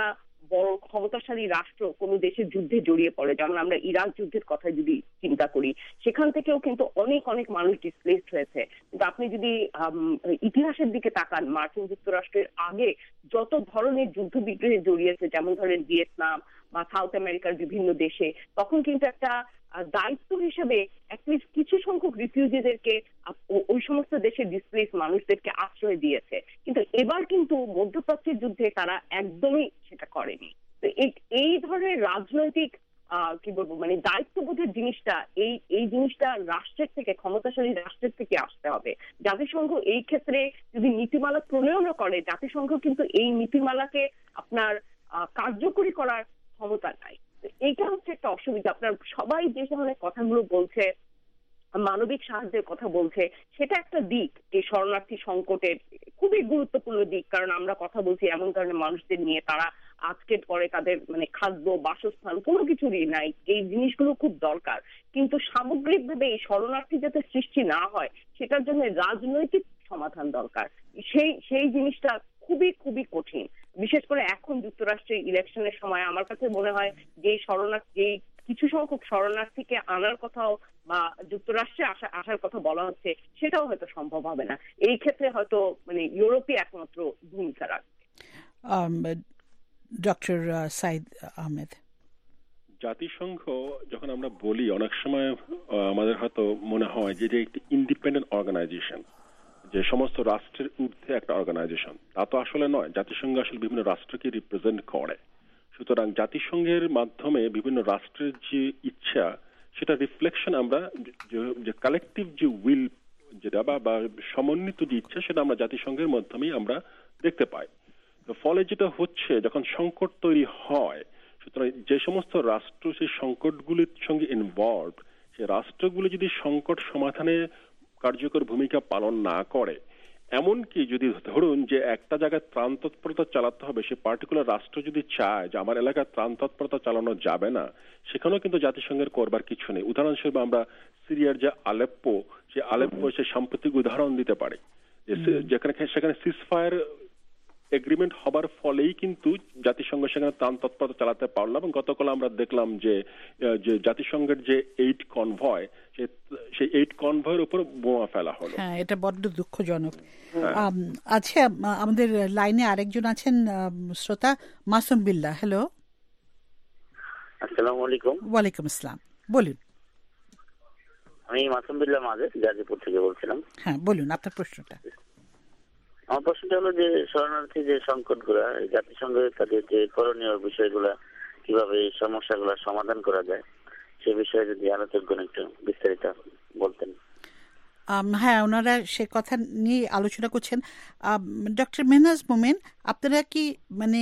বড় ক্ষমতাশালী রাষ্ট্র কোনো দেশের যুদ্ধে জড়িয়ে পড়ে, যেমন আমরা ইরাক যুদ্ধের কথা যদি চিন্তা করি, সেখান থেকেও কিন্তু অনেক অনেক মানুষ ডিসপ্লেসড হয়েছে। কিন্তু আপনি যদি ইতিহাসের দিকে তাকান, মার্কিন যুক্তরাষ্ট্রের আগে যত ধরনের যুদ্ধ বিগ্রহে জড়িয়েছে, যেমন ধরেন ভিয়েতনাম বা সাউথ আমেরিকার বিভিন্ন দেশে, তখন কিন্তু একটা দায়িত্ব হিসেবে অ্যাটলিস্ট কিছু সংখ্যক রিফিউজিদেরকে ওই সমস্ত দেশের ডিসপ্লেস মানুষদেরকে আশ্রয় দিয়েছে। কিন্তু এবার কিন্তু মধ্যপ্রাচ্যের যুদ্ধে তারা একদমই সেটা করেনি। তো এই ধরনের রাজনৈতিক আহ কি বলবো মানে দায়িত্ববোধের জিনিসটা এই এই জিনিসটা রাষ্ট্রের থেকে, ক্ষমতাশালী রাষ্ট্রের থেকে আসতে হবে। জাতিসংঘ এই ক্ষেত্রে যদি নীতিমালা প্রণয়ন করে, জাতিসংঘ কিন্তু এই নীতিমালাকে আপনার কার্যকরী করার ক্ষমতা নাই। এইটা হচ্ছে একটা অসুবিধা। আপনার সবাই যে ধরনের কথাগুলো বলছে, মানবিক সাহায্যের কথা বলছে, সেটা একটা দিক, এই শরণার্থী সংকটের খুবই গুরুত্বপূর্ণ দিক। কারণ আমরা কথা বলছি এমন ধরনের মানুষদের নিয়ে, তারা আজকে পরে তাদের মানে খাদ্য, বাসস্থান কোনো কিছুরই নাই। এই জিনিসগুলো খুব দরকার, কিন্তু সামগ্রিকভাবে এই শরণার্থী যাতে সৃষ্টি না হয় সেটার জন্য রাজনৈতিক সমাধান দরকার। সেই সেই জিনিসটা খুবই খুবই কঠিন, বিশেষ করে এখন যুক্তরাষ্ট্রের ইলেকশনের সময়। আমার কাছে মনে হয় যে শরণার্থী, কিছু সংখ্যক শরণার্থীকে আনার কথাও বা যুক্তরাষ্ট্রে আসা আসার কথা বলা হচ্ছে, সেটাও হয়তো সম্ভব হবে না। এই ক্ষেত্রে হয়তো মানে ইউরোপই একমাত্র ভূমিকা রাখবে।
ডক্টর সাইদ আহমেদ,
জাতিসংঘ যখন আমরা বলি, অনেক সময় আমাদের হয়তো মনে হয় যে যে একটি ইন্ডিপেন্ডেন্ট অর্গানাইজেশন, যে সমস্ত রাষ্ট্রের ঊর্ধ্বে একটা অর্গানাইজেশন। তা তো আসলে নয়। জাতিসংঘ আসলে বিভিন্ন রাষ্ট্রকে রিপ্রেজেন্ট করে। সুতরাং জাতিসংঘের মাধ্যমে বিভিন্ন রাষ্ট্রের যে ইচ্ছা, সেটা রিফ্লেকশন আমরা যে কালেকটিভ যে উইল যেটা বা সমন্বিত যে ইচ্ছা, সেটা আমরা জাতিসংঘের মাধ্যমেই আমরা দেখতে পাই। তো ফলে যেটা হচ্ছে, যখন সংকট তৈরি হয়, সুতরাং যে সমস্ত রাষ্ট্র সেই সংকটগুলির সঙ্গে ইনভলভ, সেই রাষ্ট্রগুলি যদি সংকট সমাধানে কার্যকর ভূমিকা পালন না করে, এমনকি যদি ধরুন যে একটা জায়গায় ত্রাণ তৎপরতা চালাতে হবে, সে পার্টিকুলার রাষ্ট্র যদি চায় যে আমার এলাকায় ত্রাণ তৎপরতা চালানো যাবে না, সেখানেও কিন্তু জাতিসংঘের করবার কিছু নেই। উদাহরণস্বরূপ আমরা সিরিয়ার যে আলেপ্পো, সে আলেপ্পো সে সাম্প্রতিক উদাহরণ দিতে পারি, যেখানে সেখানে সিজফায়ার এগ্রিমেন্ট হবার ফলেই কিন্তু জাতিসংঘ সেখানে ত্রাণ তৎপরতা চালাতে পারলো। এবং গতকাল আমরা দেখলাম যে জাতিসংঘের যে এইড কনভয়, সেই এইড কনভয়ের উপর বোমা ফেলা হলো।
হ্যাঁ, এটা বড্ড দুঃখজনক। আচ্ছা, আমাদের লাইনে আরেকজন আছেন শ্রোতা, মাসুম বিল্লাহ। হ্যালো।
আসসালামু আলাইকুম।
ওয়ালাইকুম আসসালাম, বলুন।
আমি মাসুম বিল্লাহ মাজেদ, গাজীপুর থেকে বলছিলাম।
হ্যাঁ, বলুন আপনার প্রশ্নটা।
আমার প্রশ্নটা হলো যে শরণার্থী যে সংকটগুলা, জাতিসংঘের তাদের যে করণীয় বিষয়গুলা, কিভাবে এই সমস্যাগুলা সমাধান করা যায়, সে বিষয়ে যদি আলোচকগণ একটু বিস্তারিত বলতেন।
হ্যাঁ, ওনারা সে কথা নিয়ে আলোচনা করছেন। ডক্টর মেহনাজ মোমেন, আপনারা কি মানে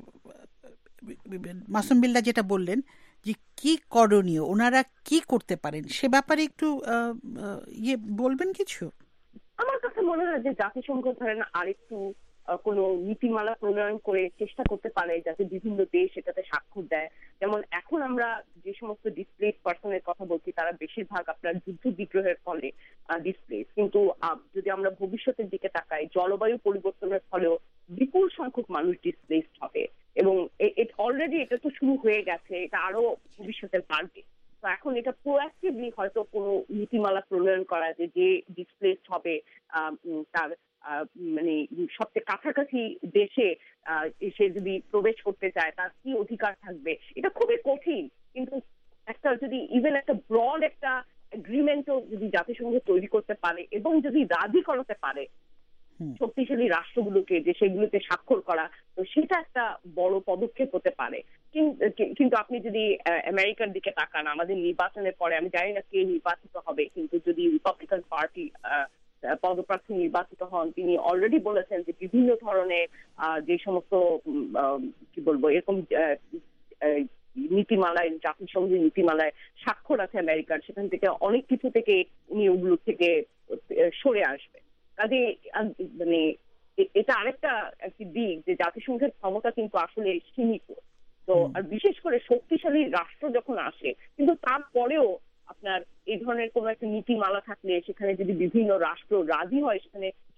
মাসুম বিল্লাহ যেটা বললেন যে কি করণীয়, ওনারা কি করতে পারেন, সে ব্যাপারে একটু ইয়ে বলবেন কিছু?
আমার কাছে মনে হয় যে জাতিসংঘ ধরেন আরেকটু কোনো নীতিমালা প্রণয়ন করে চেষ্টা করতে পারে যাতে বিভিন্ন দেশ এটাতে স্বাক্ষর দেয়। যেমন এখন আমরা যে সমস্ত ডিসপ্লেস পার্সনের কথা বলছি, তারা বেশিরভাগ আপনার যুদ্ধ বিগ্রহের ফলে ডিসপ্লেস। কিন্তু যদি আমরা ভবিষ্যতের দিকে তাকাই, জলবায়ু পরিবর্তনের ফলেও বিপুল সংখ্যক মানুষ ডিসপ্লেসড হবে এবং অলরেডি এটা তো শুরু হয়ে গেছে, এটা আরো ভবিষ্যতে বাড়বে। তো এখন এটা প্রোঅ্যাক্টিভলি হয়তো কোনো নীতিমালা প্রণয়ন করা, যে যে ডিসপ্লেসড হবে তার মানে সবচেয়ে কাছাকাছি দেশে সে যদি প্রবেশ করতে চায় তার কি অধিকার থাকবে। এটা খুবই কঠিন, কিন্তু একটা যদি ইভেন একটা ব্রড একটা এগ্রিমেন্টও যদি জাতিসংঘ তৈরি করতে পারে এবং যদি রাজি করাতে পারে শক্তিশালী রাষ্ট্রগুলোকে যে সেগুলোতে স্বাক্ষর করা, তো সেটা একটা বড় পদক্ষেপ হতে পারে। কিন্তু আপনি যদি আমেরিকার দিকে তাকান, আমাদের নির্বাচনের পরে আমি জানি না কে নির্বাচিত হবে, কিন্তু যদি রিপাবলিকান পার্টি পদপ্রার্থী নির্বাচিত হন, তিনি অলরেডি বলেছেন যে বিভিন্ন ধরনের যে সমস্ত কি বলবো এরকম নীতিমালায়, জাতিসংঘের নীতিমালায় স্বাক্ষর আছে আমেরিকার, সেখান থেকে অনেক কিছু থেকে উনি ওগুলো থেকে সরে আসবে। কাজে মানে এটা আরেকটা একটি দিক যে জাতিসংঘের ক্ষমতা কিন্তু আসলে সীমিত। তো আর বিশেষ করে শক্তিশালী রাষ্ট্র যখন আসে, কিন্তু তারপরেও আপনার এই ধরনের কোন একটা নীতিমালা থাকলে সেখানে যদি বিভিন্ন রাষ্ট্র রাজি হয় সেখানে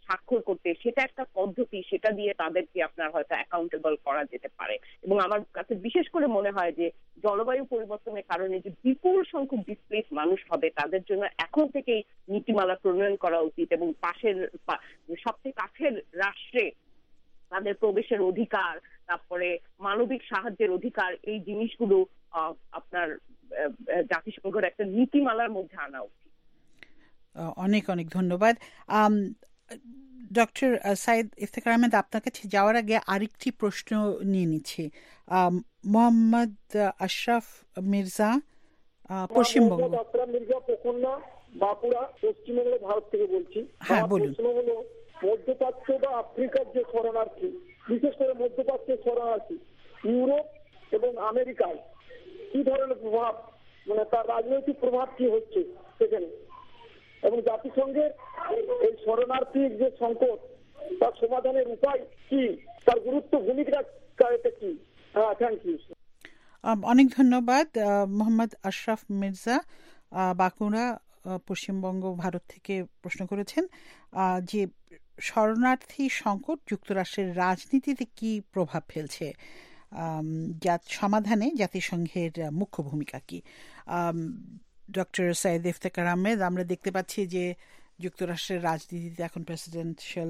স্বাক্ষর করতে, সেটা একটা পদ্ধতি, সেটা দিয়ে তাদেরকে আপনার হয়তো অ্যাকাউন্টেবল করা যেতে পারে। এবং আমার কাছে বিশেষ করে মনে হয় যে জলবায়ু পরিবর্তনের কারণে যে বিপুল সংখ্যক ডিসপ্লেস মানুষ হবে, তাদের জন্য এখন থেকেই নীতিমালা প্রণয়ন করা উচিত এবং পাশের সবচেয়ে কাছের রাষ্ট্রে তাদের প্রবেশের অধিকার, তারপরে মানবিক সাহায্যের অধিকার, এই জিনিসগুলো আপনার জাতিসংঘের একটা নীতিমালার মধ্যে আনা উচিত।
অনেক অনেক ধন্যবাদ। ডক্টর সাইদ ইফতেখার আহমেদ, আপনার কাছে যাওয়ার আগে আরেকটি প্রশ্ন নিয়ে নিচ্ছি। মোহাম্মদ আশরাফ মির্জা, পশ্চিমবঙ্গ।
আশরাফ মির্জা প্রকন্যা, বাঁকুড়া, পশ্চিমবঙ্গ, ভারত থেকে বলছি।
হ্যাঁ, বলুন।
প্রশ্ন হলো, মধ্যপ্রাচ্য বা আফ্রিকার যে শরণার্থী, বিশেষ করে মধ্যপ্রাচ্যের শরণার্থী ইউরোপ এবং আমেরিকায় কি ধরনের প্রভাব, মানে তার রাজনৈতিক প্রভাব কি হচ্ছে সেখানে, এবং জাতিসংঘের এই শরণার্থীর যে সংকট তার সমাধানের উপায় কি, তার গুরুত্ব ভূমিকা কি? হ্যাঁ, থ্যাংক ইউ।
অনেক ধন্যবাদ। মোহাম্মদ আশরাফ মির্জা, বাঁকুড়া, পশ্চিমবঙ্গ, ভারত থেকে প্রশ্ন করেছেন যে শরণার্থী সংকট যুক্তরাষ্ট্রের রাজনীতিতে কি প্রভাব ফেলছে, সমাধানে জাতিসংঘের মুখ্য ভূমিকা কি? ডক্টর সাইদ ইফতেখার আহমেদ, আমরা দেখতে পাচ্ছি যে যুক্তরাষ্ট্রের রাজনীতিতে এখন প্রেসিডেন্সিয়াল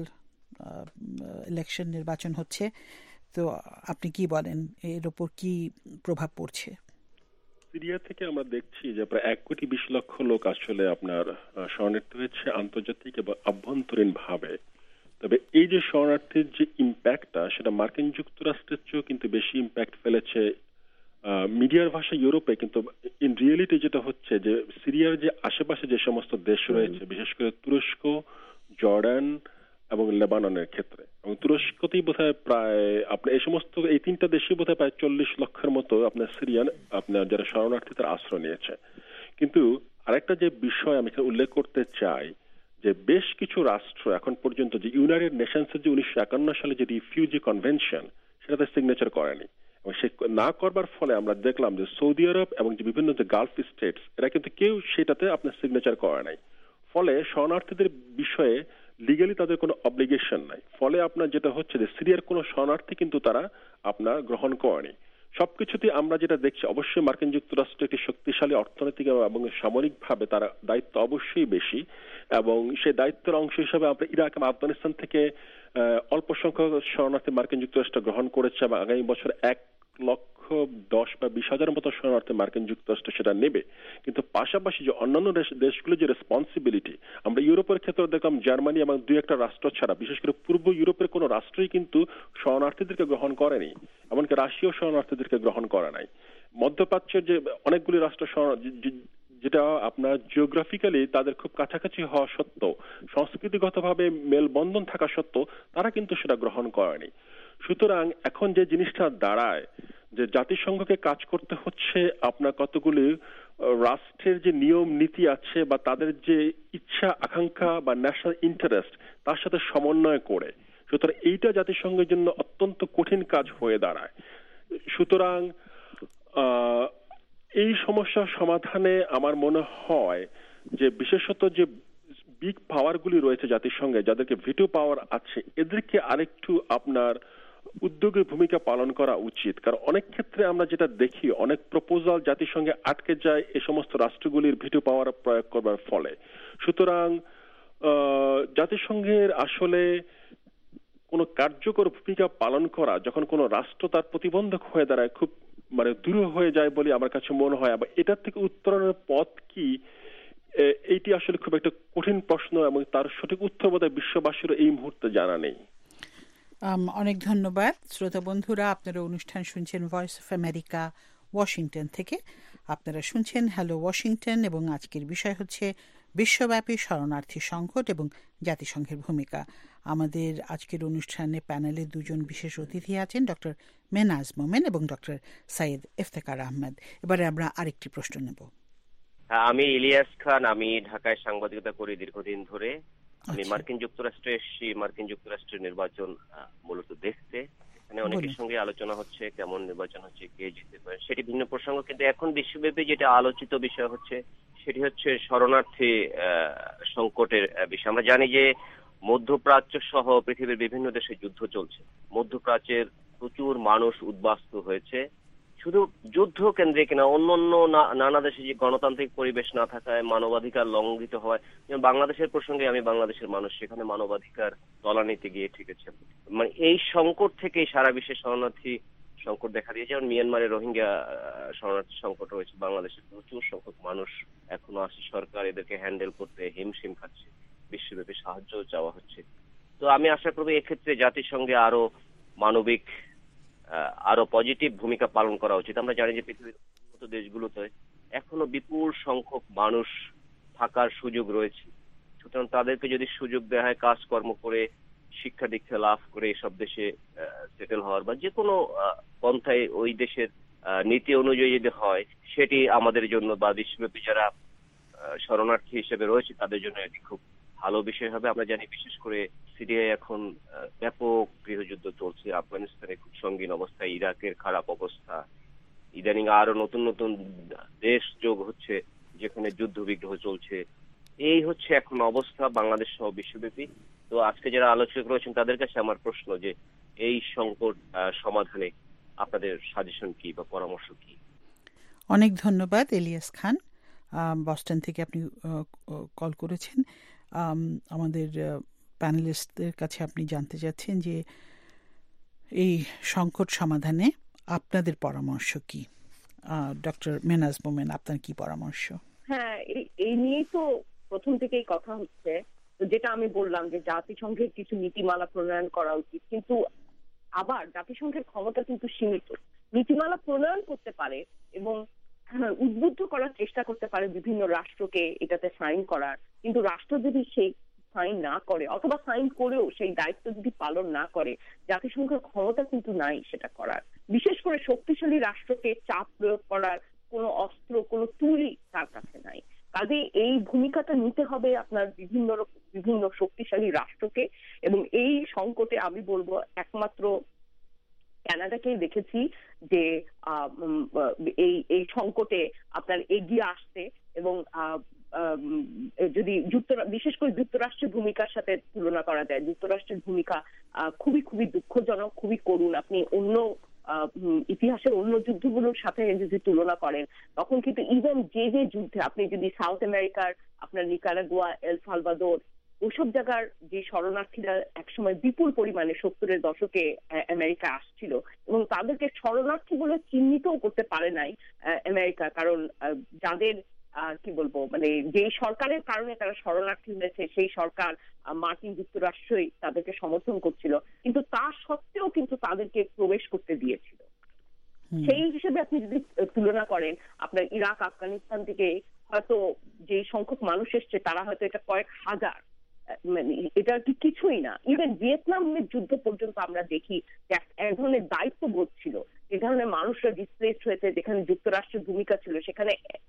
ইলেকশন, নির্বাচন হচ্ছে, তো আপনি কি বলেন, এর উপর কি প্রভাব পড়ছে?
সিরিয়া থেকে আমরা দেখছি যে প্রায় এক কোটি বিশ লক্ষ লোক আসলে আপনার শরণার্থী হয়েছে আন্তর্জাতিক এবং আভ্যন্তরীণ ভাবে। তবে এই যে শরণার্থীর যে ইম্প্যাক্টটা, সেটা মার্কিন যুক্তরাষ্ট্রের চেয়েও কিন্তু বেশি ইম্প্যাক্ট ফেলেছে মিডিয়ার ভাষা ইউরোপে। কিন্তু ইন রিয়েলিটি যেটা হচ্ছে যে সিরিয়ার যে আশেপাশে যে সমস্ত দেশ রয়েছে, বিশেষ করে তুরস্ক, জর্ডান এবং লেবাননের ক্ষেত্রে, এবং তুরস্কতেই বোধহয় প্রায় আপনার এই সমস্ত এই তিনটা দেশে বোধহয় প্রায় চল্লিশ লক্ষের মতো আপনার সিরিয়ান আপনার যারা শরণার্থী তারা আশ্রয় নিয়েছে। কিন্তু আরেকটা যে বিষয় আমি উল্লেখ করতে চাই, যে বেশ কিছু রাষ্ট্র এখন পর্যন্ত যে ইউনাইটেড নেশনসের যে উনিশশো একান্ন সালে যে রিফিউজি কনভেনশন, সেটাতে সিগনেচার করেনি। এবং সে না করবার ফলে আমরা দেখলাম যে সৌদি আরব এবং যে বিভিন্ন যে গালফ স্টেটস, এরা কিন্তু কেউ সেটাতে আপনার সিগনেচার করে নাই। ফলে শরণার্থীদের বিষয়ে লিগালি তাদের কোনো অব্লিগেশন নাই। ফলে আপনার যেটা হচ্ছে যে সিরিয়ার কোনো শরণার্থী কিন্তু তারা আপনার গ্রহণ করেনি। সবকিছুতে আমরা যেটা দেখছি, অবশ্যই মার্কিন যুক্তরাষ্ট্র একটি শক্তিশালী অর্থনৈতিক এবং সামরিকভাবে তার দায়িত্ব অবশ্যই বেশি, এবং সেই দায়িত্বের অংশ হিসাবে আমরা ইরাক এবং আফগানিস্তান থেকে অল্প সংখ্যক শরণার্থী মার্কিন যুক্তরাষ্ট্র গ্রহণ করেছে, এবং আগামী বছর এক লক্ষ দশ বা বিশ হাজারের মতো শরণার্থী মার্কিন যুক্তরাষ্ট্র সেটা নেবে। কিন্তু পাশাপাশি যে অন্যান্য দেশগুলো যে রেসপন্সিবিলিটি, আমরা ইউরোপের ক্ষেত্রে দেখলাম জার্মানি এবং দুই একটা রাষ্ট্র ছাড়া, বিশেষ করে পূর্ব ইউরোপের কোনো রাষ্ট্রই কিন্তু শরণার্থীদেরকে গ্রহণ করেনি, এমনকি রাশিয়াও শরণার্থীদেরকে গ্রহণ করে নাই। মধ্যপ্রাচ্যের যে অনেকগুলি রাষ্ট্র যেটা আপনার জিওগ্রাফিক্যালি তাদের খুব কাছাকাছি হওয়া সত্ত্বেও, সংস্কৃতিগতভাবে মেলবন্ধন থাকা সত্ত্বেও তারা কিন্তু সেটা গ্রহণ করেনি। সুতরাং এখন যে জিনিসটা দাঁড়ায় যে জাতিসংঘকে কাজ করতে হচ্ছে আপনার কতগুলি রাষ্ট্রের যে নিয়ম নীতি আছে বা তাদের যে ইচ্ছা আকাঙ্ক্ষা বা ন্যাশনাল ইন্টারেস্ট, তার সাথে সমন্বয় করে। সুতরাং এইটা জাতিসংঘের জন্য অত্যন্ত কঠিন কাজ হয়ে দাঁড়ায়। সুতরাং আহ এই সমস্যার সমাধানে আমার মনে হয় যে বিশেষত যে বিগ পাওয়ারগুলি রয়েছে জাতিসংঘে, যাদেরকে ভিটো পাওয়ার আছে, এদেরকে আরেকটু আপনার উদ্যোগের ভূমিকা পালন করা উচিত। কারণ অনেক ক্ষেত্রে আমরা যেটা দেখি, অনেক প্রপোজাল জাতিসংঘে আটকে যায় এই সমস্ত রাষ্ট্রগুলির ভিটো পাওয়ার প্রয়োগ করবার ফলে। সুতরাং জাতিসংঘের আসলে কোন কার্যকর ভূমিকা পালন করা, যখন কোন রাষ্ট্র তার প্রতিবন্ধক হয়ে দাঁড়ায়, খুব মানে দূর হয়ে যায় বলে আমার কাছে মনে হয়। আবার এটার থেকে উত্তরণের পথ কি, এইটি আসলে খুব একটা কঠিন প্রশ্ন, এবং তার সঠিক উত্তর বোধহয় বিশ্ববাসীর এই মুহূর্তে জানা নেই।
অনেক ধন্যবাদ। শ্রোতা বন্ধুরা, আপনারা অনুষ্ঠান শুনছেন ভয়েস অফ আমেরিকা, ওয়াশিংটন থেকে। আপনারা শুনছেন হ্যালো ওয়াশিংটন, এবং আজকের বিষয় হচ্ছে বিশ্বব্যাপী শরণার্থী সংকট এবং জাতিসংঘের ভূমিকা। আমাদের আজকের অনুষ্ঠানে প্যানেলে দুজন বিশেষ অতিথি আছেন, ডক্টর মেনাজ মোমেন এবং ডক্টর সাইদ ইফতেখার আহমেদ। এবারে আমরা আরেকটি প্রশ্ন নেব।
আমি ইলিয়াস খান, আমি ঢাকায় সাংবাদিকতা করি দীর্ঘদিন ধরে। আমি মার্কিন যুক্তরাষ্ট্রে এসেছি মার্কিন যুক্তরাষ্ট্রের নির্বাচন মূলত দেখতে। এখানে অনেকের সঙ্গে আলোচনা হচ্ছে কেমন নির্বাচন হচ্ছে, কে জিততে পারে, সেটি ভিন্ন প্রসঙ্গ। কিন্তু এখন বিশ্বব্যাপী যেটা আলোচিত বিষয় হচ্ছে সেটি হচ্ছে শরণার্থী সংকটের বিষয়। আমরা জানি যে মধ্যপ্রাচ্য সহ পৃথিবীর বিভিন্ন দেশে যুদ্ধ চলছে। মধ্যপ্রাচ্যের প্রচুর মানুষ উদ্বাস্তু হয়েছে, শুধু যুদ্ধ কেন্দ্রিক না, অন্য অন্য নানা দেশে যে গণতান্ত্রিক পরিবেশ না থাকায়, মানবাধিকার লঙ্ঘিত হওয়ায়, যেমন বাংলাদেশের প্রসঙ্গে আমি বাংলাদেশের মানুষ, সেখানে মানবাধিকার তলানিতে গিয়ে ঠেকেছে। মানে এই সংকট থেকেই সারা বিশ্বে শরণার্থী সংকট দেখা দিয়েছে। যেমন মিয়ানমারে রোহিঙ্গা শরণার্থী সংকট রয়েছে, বাংলাদেশের প্রচুর সংখ্যক মানুষ এখনো আছে, সরকার এদেরকে হ্যান্ডেল করতে হিমশিম খাচ্ছে, বিশ্বব্যাপী সাহায্য চাওয়া হচ্ছে। তো আমি আশা করব এক্ষেত্রে জাতিসংঘে আরো মানবিক, আরো পজিটিভ ভূমিকা পালন করা উচিত। আমরা জানি যে পৃথিবীর উন্নত দেশগুলোতে এখনো বিপুল সংখ্যক মানুষ থাকার সুযোগ রয়েছে, সুতরাং তাদেরকে যদি সুযোগ দেওয়া হয় কাজকর্ম করে, শিক্ষা দীক্ষা লাভ করে এসব দেশে সেটেল হওয়ার, বা যে কোনো পন্থায় ওই দেশের নীতি অনুযায়ী যদি হয়, সেটি আমাদের জন্য বা বিশ্বব্যাপী যারা শরণার্থী হিসেবে রয়েছে তাদের জন্য এটি খুব ভালো বিষয় হবে। আমরা জানি বিশেষ করে সিরিয়ায় এখন ব্যাপক গৃহযুদ্ধ চলছে, আফগানিস্তানে খুব সঙ্গীন অবস্থা, ইরাকের খারাপ অবস্থা, ইদানিং আরো নতুন নতুন দেশ যোগ হচ্ছে যেখানে যুদ্ধ বিগ্রহ চলছে। এই হচ্ছে এখন অবস্থা বাংলাদেশ সহ বিশ্বব্যাপী। তো আজকে যারা আলোচক রয়েছেন তাদের কাছে আমার প্রশ্ন যে এই সংকট সমাধানে আপনাদের সাজেশন কি বা পরামর্শ কি?
অনেক ধন্যবাদ এলিয়াস খান, বস্টন থেকে আপনি কল করেছেন। আমাদের প্যানেলিস্টদের কাছে আপনি জানতে চাচ্ছেন যে এই সংকট সমাধানে আপনাদের পরামর্শ কি? ডক্টর মেহনাজ মোমেন, আপনার কি পরামর্শ?
হ্যাঁ, এই নিয়ে তো প্রথম থেকেই কথা হচ্ছে, যেটা আমি বললাম যে জাতিসংঘের কিছু নীতিমালা প্রণয়ন করা উচিত, কিন্তু আবার জাতিসংঘের ক্ষমতা কিন্তু সীমিত। নীতিমালা প্রণয়ন করতে পারে এবং উদ্বুদ্ধ করার চেষ্টা করতে পারে বিভিন্ন রাষ্ট্রকে এটাতে সাইন করার, কিন্তু রাষ্ট্র যদি সেই সাইন না করে অথবা সাইন করেও সেই দায়িত্ব যদি পালন না করে, জাতিসংঘের ক্ষমতা কিন্তু নাই সেটা করার। বিশেষ করে শক্তিশালী রাষ্ট্রকে চাপ প্রয়োগ করার কোনো অস্ত্র, কোনো টুলই তার কাছে নাই। কাজে এই ভূমিকাটা নিতে হবে আপনার বিভিন্ন বিভিন্ন শক্তিশালী রাষ্ট্রকে, এবং এই সংকটে আমি বলবো একমাত্র কানাডাকেই দেখেছি যে এই এই সংকটে আপনার এগিয়ে আসতে, এবং যদি যুক্তরাষ্ট্র, বিশেষ করে যুক্তরাষ্ট্রের ভূমিকার সাথে তুলনা করা যায়, যুক্তরাষ্ট্রের ভূমিকা খুবই খুবই দুঃখজনক, খুবই করুণ। আপনি অন্য ইতিহাসের অন্য যুদ্ধগুলোর সাথে যদি তুলনা করেন, তখন কিন্তু ইভেন যে যে যুদ্ধে আপনি যদি সাউথ আমেরিকার আপনার নিকারাগুয়া, এল সালভাদোর, ওসব জায়গার যে শরণার্থীরা একসময় বিপুল পরিমাণে সত্তরের দশকে আমেরিকা আসছিল, এবং তাদেরকে শরণার্থী বলে চিহ্নিতও করতে পারে নাই আমেরিকা, কারণ যাদের কি বলবো মানে যে সরকারের কারণে তারা শরণার্থী হয়েছে সেই সরকার মার্কিন যুক্তরাষ্ট্রই তাদেরকে সমর্থন করছিল, কিন্তু তা সত্ত্বেও কিন্তু তাদেরকে প্রবেশ করতে দিয়েছিল। সেই হিসেবে আপনি যদি তুলনা করেন, আপনার ইরাক, আফগানিস্তান থেকে হয়তো যে সংখ্যক মানুষ এসছে তারা হয়তো এটা কয়েক হাজার, মানে এটা কি কিছুই না। ইভেন ভিয়েতনামের যুদ্ধ পর্যন্ত আমরা দেখি যে এক ধরনের দায়িত্ববোধ ছিল, যে ধরনের মানুষরা ডিসপ্লেসড হয়েছে, যেখানে যুক্তরাষ্ট্রের ভূমিকা ছিল, সেখানে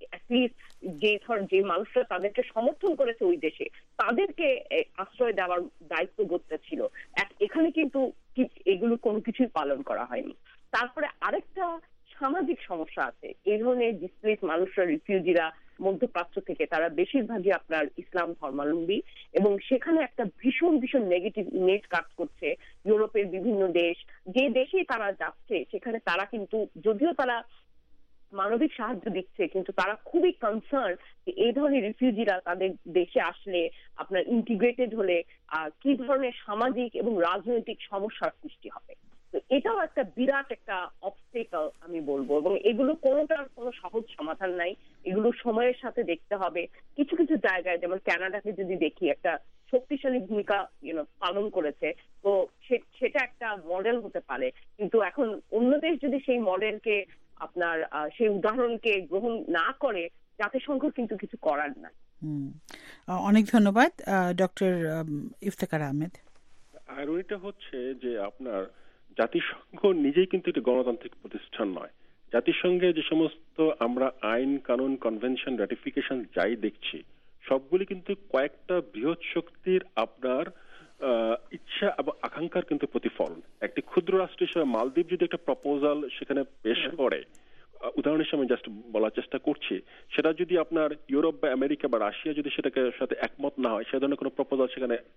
যে যে মানুষরা তাদেরকে সমর্থন করেছে ওই দেশে, তাদেরকে আশ্রয় দেওয়ার দায়িত্ববোধটা ছিল। এখানে কিন্তু এগুলো কোনো কিছুই পালন করা হয়নি। তারপরে আরেকটা সামাজিক সমস্যা আছে। এই ধরনের ডিসপ্লেসড মানুষরা, রিফিউজিরা মধ্যপ্রাচ্য থেকে, তারা বেশিরভাগই আপনার ইসলাম ধর্মাবলম্বী, এবং সেখানে একটা ভীষণ ভীষণ নেগেটিভ ইমেজ কাজ করছে। ইউরোপের বিভিন্ন দেশ, যে দেশেই তারা যাচ্ছে সেখানে তারা কিন্তু, যদিও তারা মানবিক সাহায্য দিচ্ছে, কিন্তু তারা খুবই কনসার্ন যে এই ধরনের রিফিউজিরা তাদের দেশে আসলে, আপনার ইন্টিগ্রেটেড হলে কি ধরনের সামাজিক এবং রাজনৈতিক সমস্যার সৃষ্টি হবে। তো এটাও একটা বিরাট একটা অবস্টেকল আমি বলবো, এবং এগুলো কোনোটার কোনো সহজ সমাধান নাই। এগুলো সময়ের সাথে দেখতে হবে। কিছু কিছু জায়গায়, যেমন কানাডাকে যদি দেখি, একটা শক্তিশালী ভূমিকা ইউনো পালন করেছে, তো সেটা একটা মডেল হতে পারে, কিন্তু এখন অন্য দেশ যদি সেই মডেলকে, আপনার সেই উদাহরণকে গ্রহণ না করে, জাতিসংঘ কিন্তু কিছু করার না।
অনেক ধন্যবাদ ডক্টর ইফতেখার আহমেদ।
আর ওইটা হচ্ছে যে আপনার জাতিসংঘ নিজেই কিন্তু একটা গণতান্ত্রিক প্রতিষ্ঠান নয়। জাতিসংঘে যে সমস্ত আমরা আইন, কানুন, কনভেনশন, রাটিফিকেশন যাই দেখছি, সবগুলি কিন্তু কয়েকটা বৃহৎ শক্তির আপনার ইচ্ছা এবং আকাঙ্ক্ষার কিন্তু প্রতিফলন। একটি ক্ষুদ্র রাষ্ট্র হিসেবে মালদ্বীপ যদি একটা প্রপোজাল সেখানে পেশ করে, উদাহরণ হিসেবে আমি জাস্ট বলার চেষ্টা করছি, সেটা যদি আপনার ইউরোপ বা আমেরিকা বা রাশিয়া যদি সেটাকে সাথে একমত না হয়, সে ধরনের কোনো প্রপোজাল সেখানে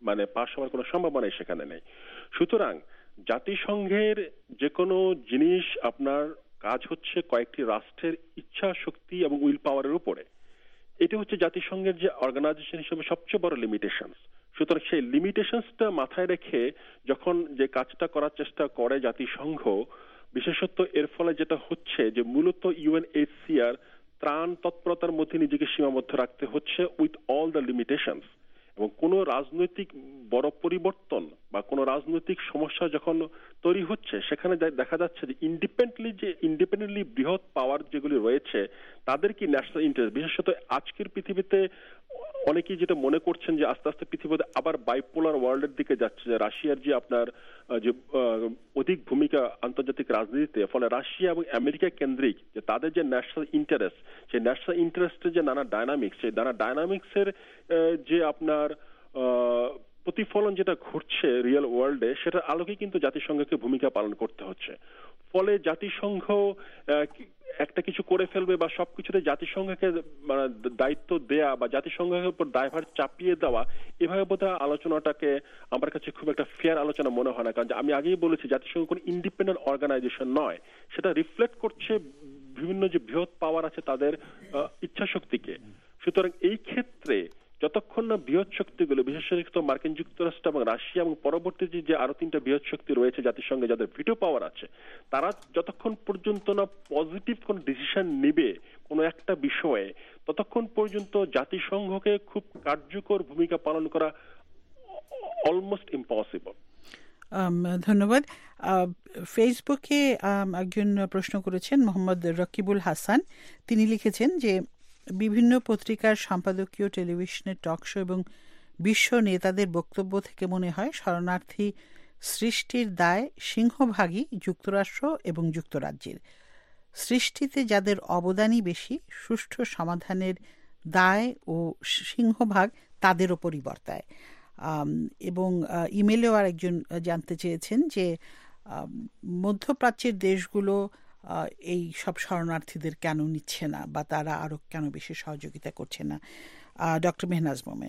মানে পাশ হওয়ার কোনো সম্ভাবনাই সেখানে নেই। সুতরাং জাতিসংঘের যে কোনো জিনিস আপনার কাজ হচ্ছে কয়েকটি রাষ্ট্রের ইচ্ছা শক্তি এবং উইল পাওয়ারের উপরে। এটা হচ্ছে জাতিসংঘের যে অর্গানাইজেশন হিসেবে সবচেয়ে বড় লিমিটেশনস। সুতরাং সেই লিমিটেশনসটা মাথায় রেখে যখন যে কাজটা করার চেষ্টা করে জাতিসংঘ, বিশেষত এর ফলে যেটা হচ্ছে যে মূলত ইউএনএইচসিআর ত্রাণ তৎপরতার মধ্যে নিজেকে সীমাবদ্ধ রাখতে হচ্ছে উইথ অল দ্য লিমিটেশনস। এবং কোনো রাজনৈতিক বড় পরিবর্তন বা কোনো রাজনৈতিক সমস্যা যখন তৈরি হচ্ছে সেখানে দেখা যাচ্ছে যে ইন্ডিপেন্ডেন্টলি যে ইন্ডিপেন্ডেন্টলি বৃহৎ পাওয়ার যেগুলি রয়েছে তাদের কি ন্যাশনাল ইন্টারেস্ট, বিশেষত আজকের পৃথিবীতে অনেকেই যেটা মনে করছেন যে আস্তে আস্তে পৃথিবীতে আবার বাইপোলার ওয়ার্ল্ডের দিকে যাচ্ছে, যে রাশিয়ার যে আপনার যে অধিক ভূমিকা আন্তর্জাতিক রাজনীতিতে, ফলে রাশিয়া এবং আমেরিকা কেন্দ্রিক যে তাদের যে ন্যাশনাল ইন্টারেস্ট, সেই ন্যাশনাল ইন্টারেস্টের যে নানা ডায়নামিক্স, সেই নানা ডায়নামিক্সের যে আপনার প্রতিফলন যেটা ঘটছে রিয়েল ওয়ার্ল্ডে, সেটার আলোকে কিন্তু জাতিসংঘকে ভূমিকা পালন করতে হচ্ছে। ফলে জাতিসংঘ একটা কিছু করে ফেলবে বা সবকিছুতে জাতিসংঘকে দায়িত্ব দেয়া বা জাতিসংঘের উপর দায়ভার চাপিয়ে দেওয়া, এভাবে বোধহয় আলোচনাটাকে আমার কাছে খুব একটা ফেয়ার আলোচনা মনে হয় না। কারণ আমি আগেই বলেছি জাতিসংঘ কোন ইন্ডিপেন্ডেন্ট অর্গানাইজেশন নয়, সেটা রিফ্লেক্ট করছে বিভিন্ন যে বৃহৎ পাওয়ার আছে তাদের ইচ্ছা শক্তিকে। সুতরাং এই ক্ষেত্রে যতক্ষণ না বৃহৎ শক্তিগুলো, বিশেষত মার্কিন যুক্তরাষ্ট্র এবং রাশিয়া এবং পরবর্তীতে যে আরো তিনটা বৃহৎ শক্তি রয়েছে জাতিসংঘে যাদের ভিটো পাওয়ার আছে, তারা যতক্ষণ পর্যন্ত না পজিটিভ কোন ডিসিশন নিবে কোনো একটা বিষয়ে, ততক্ষণ পর্যন্ত জাতিসংঘকে খুব কার্যকর ভূমিকা পালন করা অলমোস্ট ইম্পসিবল।
ধন্যবাদ। ফেসবুকে একজন প্রশ্ন করেছেন, মোহাম্মদ রকিবুল হাসান। তিনি লিখেছেন যে বিভিন্ন পত্রিকার সম্পাদকীয়, টেলিভিশনের টক শো এবং বিশ্ব নেতাদের বক্তব্য থেকে মনে হয় শরণার্থী সৃষ্টির দায় সিংহভাগই যুক্তরাষ্ট্র এবং যুক্তরাজ্যের। সৃষ্টিতে যাদের অবদানই বেশি, সুষ্ঠু সমাধানের দায় ও সিংহভাগ তাদের ওপরই বর্তায়। এবং ইমেলেও আর একজন জানতে চেয়েছেন যে মধ্যপ্রাচ্যের দেশগুলো এই সব শরণার্থীদের কেন নিচ্ছে না বা তারা আরো কেন বেশি সহযোগিতা করছে না। ডক্টর মেহনাজ মোমেন।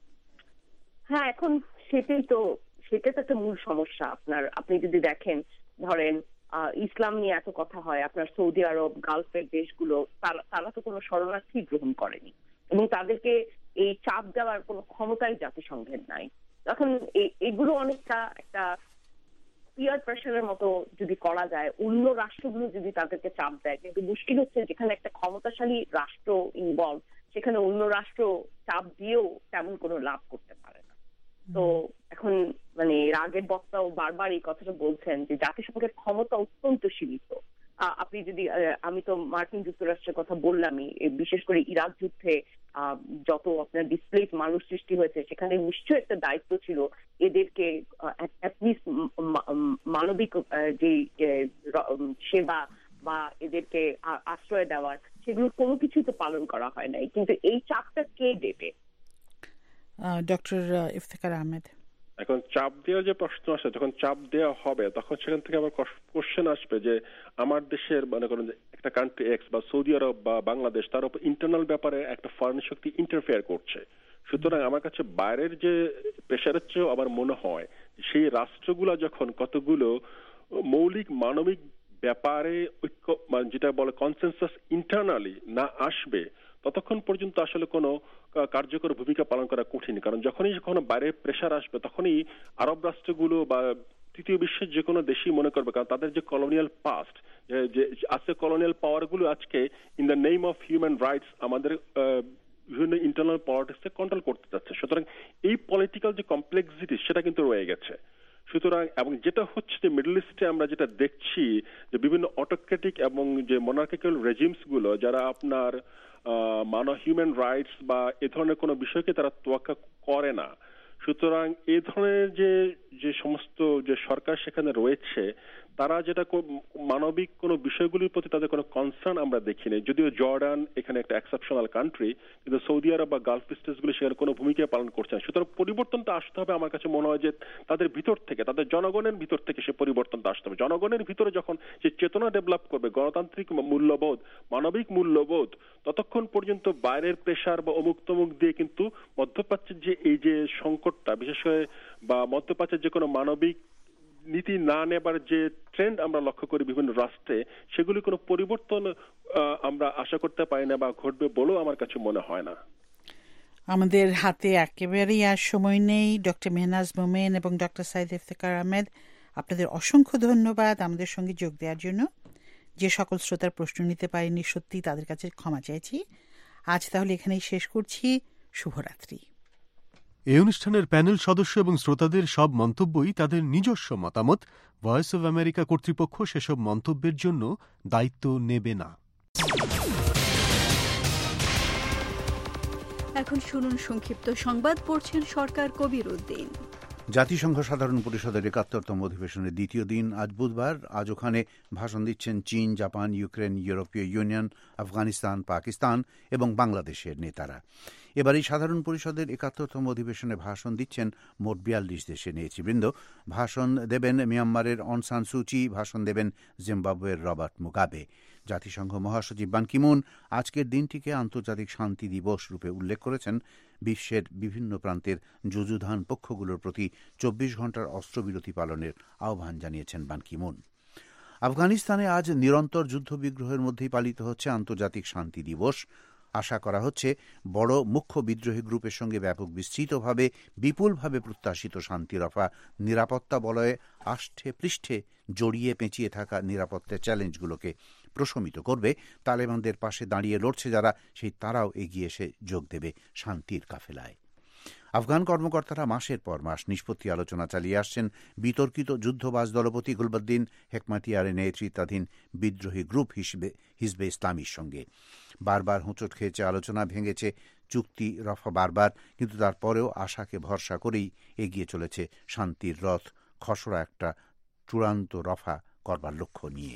হ্যাঁ, এখন সেটাই তো সেটাই তো একটা মূল সমস্যা। আপনার আপনি যদি দেখেন, ধরেন ইসলাম নিয়ে এত কথা হয়, আপনার সৌদি আরব, গালফের দেশগুলো তারা তো কোনো শরণার্থী গ্রহণ করেনি এবং তাদেরকে এই চাপ দেওয়ার কোনো ক্ষমতাই জাতিসংঘের নাই। তখন এগুলো অনেকটা একটা পিয়ার প্রেশারের মতো যদি করা যায়, অন্য রাষ্ট্রগুলো যদি তাদেরকে চাপ দেয়, কিন্তু মুশকিল হচ্ছে যেখানে একটা ক্ষমতাশালী রাষ্ট্র ইনভলভ, সেখানে অন্য রাষ্ট্র চাপ দিয়েও তেমন কোনো লাভ করতে পারে না। তো এখন মানে আগের বক্তাও বারবার এই কথাটা বলছেন যে জাতিসংঘের ক্ষমতা অত্যন্ত সীমিত। আপনি যদি, আমি তো মার্কিন যুক্তরাষ্ট্রের কথা বললামই, বিশেষ করে ইরাক যুদ্ধে যত আপনার ডিসপ্লেস মানুষ সৃষ্টি হয়েছে, সেখানে নিশ্চয়ই একটা দায়িত্ব ছিল এদেরকে অ্যাটলিস্ট মানবিক যে সেবা বা এদেরকে আশ্রয় দেওয়ার, সেগুলো কোনো কিছুই তো পালন করা হয় নাই। কিন্তু এই চাপটা কে দেবে?
ডক্টর ইফতেখার আহমেদ।
এখন চাপ দেওয়ার যে প্রশ্ন আসে, যখন চাপ দেওয়া হবে তখন সেখান থেকে আবার কোশ্চেন আসবে যে আমার দেশের মনে করেন একটা কান্ট্রি এক্স বা সৌদি আরব বা বাংলাদেশ, তার উপর ইন্টারনাল ব্যাপারে একটা ফরেন শক্তি ইন্টারফেয়ার করছে। সুতরাং আমার কাছে বাইরের যে প্রেশারের চেয়েও আমার মনে হয় সেই রাষ্ট্রগুলা যখন কতগুলো মৌলিক মানবিক ব্যাপারে ঐক্য, মানে যেটা বলে কনসেনসাস ইন্টারনালি না আসবে, ততক্ষণ পর্যন্ত আসলে কোনো কার্যকর ভূমিকা পালন করা কঠিন। কারণ যখনই কোনো বাইরের প্রেশার আসবে তখনই আরব রাষ্ট্রগুলো বা তৃতীয় বিশ্বের যে কোনো দেশই মনে করবে, কারণ তাদের যে কলোনিয়াল পাস্ট, যে আজকে কলোনিয়াল পাওয়ার গুলো আজকে in the name of human rights আমাদের বিভিন্ন ইন্টারনাল পলিটিক্সে কন্ট্রোল করতে যাচ্ছে। সুতরাং এই পলিটিক্যাল যে কমপ্লেক্সিটি সেটা কিন্তু রয়ে গেছে। সুতরাং এবং যেটা হচ্ছে যে মিডল ইস্টে আমরা যেটা দেখছি যে বিভিন্ন অটোক্রেটিক এবং যে মনার্কিক্যাল রেজিমস গুলো, যারা আপনার মানব হিউম্যান রাইটস বা এ ধরনের কোনো বিষয়কে তারা তোয়াক্কা করে না। সুতরাং এই ধরনের যে যে সমস্ত যে সরকার সেখানে রয়েছে, তারা যেটা মানবিক কোনো বিষয়গুলির প্রতি তাদের কোনো কনসার্ন আমরা দেখি নাই। যদিও জর্ডান এখানে একটা এক্সেপশনাল কান্ট্রি, কিন্তু সৌদি আরব বা গালফ স্টেটসগুলি সেখানে কোনো ভূমিকা পালন করছে না। সুতরাং পরিবর্তনটা আসতে হবে আমার কাছে মনে হয় যে তাদের ভিতর থেকে, তাদের জনগণের ভিতর থেকে সে পরিবর্তনটা আসতে হবে। জনগণের ভিতরে যখন যে চেতনা ডেভেলপ করবে, গণতান্ত্রিক মূল্যবোধ, মানবিক মূল্যবোধ, ততক্ষণ পর্যন্ত বাইরের প্রেশার বা অমুক তমুক দিয়ে কিন্তু মধ্যপ্রাচ্যের যে এই যে সংকট সংকটটা বিশেষ করে বা মধ্যপ্রাচ্যের যে কোনো মানবিক নীতি না নেবার যে ট্রেন্ড আমরা লক্ষ্য করি বিভিন্ন রাষ্ট্রে, সেগুলি কোনো পরিবর্তন আমরা আশা করতে পারি না বা ঘটবে বলেও আমার কাছে মনে হয় না।
আমাদের হাতে একেবারেই আর সময় নেই। ডক্টর মেহনাজ মোমেন এবং ডক্টর সাইদ ইফতেখার আহমেদ, আপনাদের অসংখ্য ধন্যবাদ আমাদের সঙ্গে যোগ দেওয়ার জন্য। যে সকল শ্রোতার প্রশ্ন নিতে পারিনি, সত্যি তাদের কাছে ক্ষমা চাইছি। আজ তাহলে এখানেই শেষ করছি। শুভরাত্রি।
এই অনুষ্ঠানের প্যানেল সদস্য এবং শ্রোতাদের সব মন্তব্যই তাদের নিজস্ব মতামত। ভয়েস অব আমেরিকা কর্তৃপক্ষ সেসব মন্তব্যের জন্য দায়িত্ব নেবে না।
এখন শুনুন সংক্ষিপ্ত সংবাদ, পড়ছেন সরকার কবির উদ্দিন।
জাতিসংঘ সাধারণ পরিষদের একাত্তরতম অধিবেশনের দ্বিতীয় দিন আজ বুধবার। আজ ওখানে ভাষণ দিচ্ছেন চীন, জাপান, ইউক্রেন, ইউরোপীয় ইউনিয়ন, আফগানিস্তান, পাকিস্তান এবং বাংলাদেশের নেতারা। এবার এই সাধারণ পরিষদের একাত্তরতম অধিবেশনে ভাষণ দিচ্ছেন মোট বিয়াল্লিশ দেশের নেতৃবৃন্দ। ভাষণ দেবেন মিয়ানমারের অং সান সুচি, ভাষণ দেবেন জিম্বাবুয়ের রবার্ট মুগাবে। জাতিসংঘ মহাসচিব বান কি মুন আজকের দিনটিকে আন্তর্জাতিক শান্তি দিবস রূপে উল্লেখ করেছেন। বিশ্বের বিভিন্ন প্রান্তের যুযুধান পক্ষগুলোর প্রতি চব্বিশ ঘণ্টার অস্ত্রবিরতি পালনের আহ্বান জানিয়েছেন বান কি মুন। আফগানিস্তানে আজ নিরন্তর যুদ্ধবিগ্রহের মধ্যেই পালিত হচ্ছে আন্তর্জাতিক শান্তি দিবস। আশা করা হচ্ছে বড় মুখ্য বিদ্রোহী গ্রুপের সঙ্গে ব্যাপক বিস্তৃতভাবে বিপুলভাবে প্রত্যাশিত শান্তি রফা নিরাপত্তা বলয়ে আষ্ঠে পৃষ্ঠে জড়িয়ে পেঁচিয়ে থাকা নিরাপত্তার চ্যালেঞ্জগুলোকে প্রশমিত করবে। তালেবানদের পাশে দাঁড়িয়ে লড়ছে যারা, সেই তারাও এগিয়ে এসে যোগ দেবে শান্তির কাফেলায়। আফগান কর্মকর্তারা মাসের পর মাস নিষ্পত্তি আলোচনা চালিয়ে আসছেন বিতর্কিত যুদ্ধবাজ দলপতি গুলবদ্দিন হেকমাতিয়ারের নেতৃত্বাধীন বিদ্রোহী গ্রুপ হিসেবে হিজবে ইসলামীর সঙ্গে। বারবার হোঁচট খেয়েছে আলোচনা, ভেঙেছে চুক্তি রফা বারবার, কিন্তু তারপরেও আশাকে ভরসা করেই এগিয়ে চলেছে শান্তির রথ খসড়া একটা চূড়ান্ত রফা করবার লক্ষ্য নিয়ে।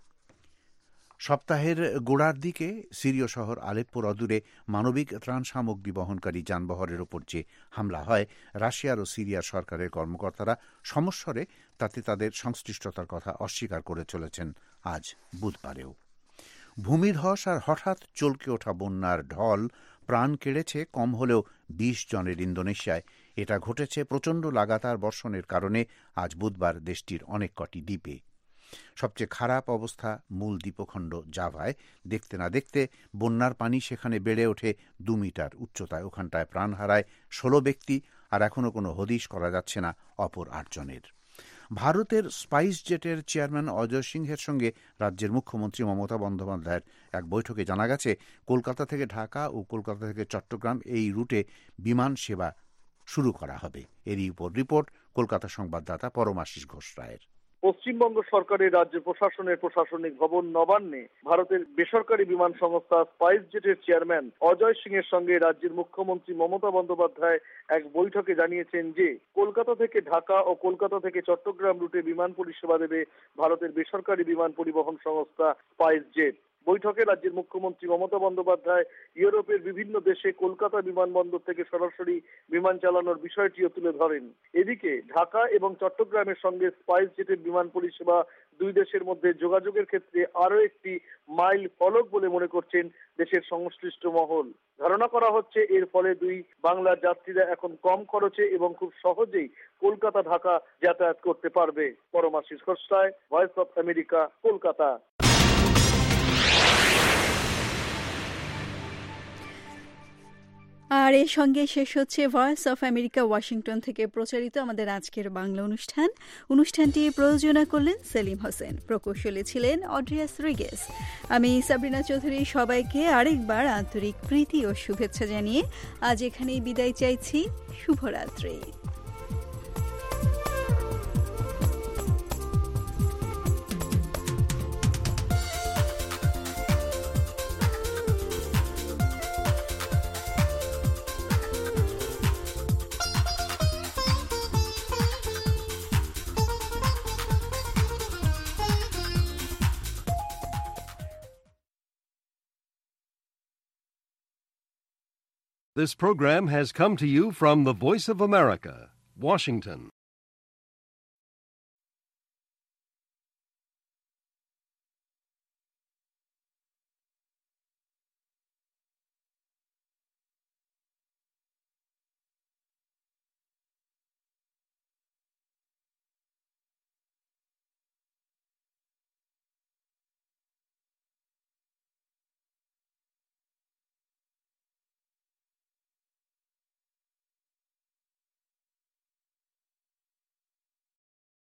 সপ্তাহের গোড়ার দিকে সিরীয় শহর আলেপ্পোর অদূরে মানবিক ত্রাণ সামগ্রী বহনকারী যানবাহনের ওপর যে হামলা হয়, রাশিয়ার ও সিরিয়ার সরকারের কর্মকর্তারা সমস্বরে তাতে তাদের সংশ্লিষ্টতার কথা অস্বীকার করে চলেছেন আজ বুধবারেও। ভূমিধস আর হঠাৎ চলকে ওঠা বন্যার ঢল প্রাণ কেড়েছে কম হলেও বিশ জনের ইন্দোনেশিয়ায়। এটা ঘটেছে প্রচণ্ড লাগাতার বর্ষণের কারণে আজ বুধবার দেশটির অনেক কটি দ্বীপে। সবচেয়ে খারাপ অবস্থা মূল দ্বীপখণ্ড জাভায়। দেখতে না দেখতে বন্যার পানি সেখানে বেড়ে ওঠে দু মিটার উচ্চতায়। ওখানটায় প্রাণ হারায় ষোলো ব্যক্তি, আর এখনও কোনো হদিশ করা যাচ্ছে না অপর আটজনের। ভারতের স্পাইস জেটের চেয়ারম্যান অজয় সিংহের সঙ্গে রাজ্যের মুখ্যমন্ত্রী মমতা বন্দ্যোপাধ্যায়ের এক বৈঠকে জানা গেছে কলকাতা থেকে ঢাকা ও কলকাতা থেকে চট্টগ্রাম এই রুটে বিমান সেবা শুরু করা হবে। এরই উপর রিপোর্ট কলকাতা সংবাদদাতা পরমাশিস ঘোষ রায়ের।
পশ্চিমবঙ্গ সরকারের রাজ্য প্রশাসনের প্রশাসনিক ভবন নবান্নে ভারতের বেসরকারি বিমান সংস্থা স্পাইস জেটের চেয়ারম্যান অজয় সিং এর সঙ্গে রাজ্যের মুখ্যমন্ত্রী মমতা বন্দ্যোপাধ্যায় এক বৈঠকে জানিয়েছেন যে কলকাতা থেকে ঢাকা ও কলকাতা থেকে চট্টগ্রাম রুটে বিমান পরিষেবা দেবে ভারতের বেসরকারি বিমান পরিবহন সংস্থা স্পাইস জেট। বৈঠকে রাজ্যের মুখ্যমন্ত্রী মমতা বন্দ্যোপাধ্যায় ইউরোপের বিভিন্ন দেশে কলকাতা বিমানবন্দর থেকে সরাসরি বিমান চালানোর বিষয়টিও তুলে ধরেন। এদিকে ঢাকা এবং চট্টগ্রামের সঙ্গে স্পাইস জেটের বিমান পরিষেবা দুই দেশের মধ্যে যোগাযোগের ক্ষেত্রে আরও একটি মাইল ফলক বলে মনে করছেন দেশের সংশ্লিষ্ট মহল। ধারণা করা হচ্ছে এর ফলে দুই বাংলার যাত্রীরা এখন কম খরচে এবং খুব সহজেই কলকাতা ঢাকা যাতায়াত করতে পারবে। Paramashis Ghosh Roy, voice of America, Kolkata.
আর এর সঙ্গে শেষ হচ্ছে ভয়েস অফ আমেরিকা ওয়াশিংটন থেকে প্রচারিত আমাদের আজকের বাংলা অনুষ্ঠান। অনুষ্ঠানটি প্রযোজনা করলেন সেলিম হোসেন, প্রকৌশলী ছিলেন অড্রিয়াস রিগেস। আমি সাবরিনা চৌধুরী সবাইকে আরেকবার আন্তরিক প্রীতি ও শুভেচ্ছা জানিয়ে আজ এখানেই বিদায় চাইছি। শুভরাত্রি।
This program has come to you from the Voice of America, Washington.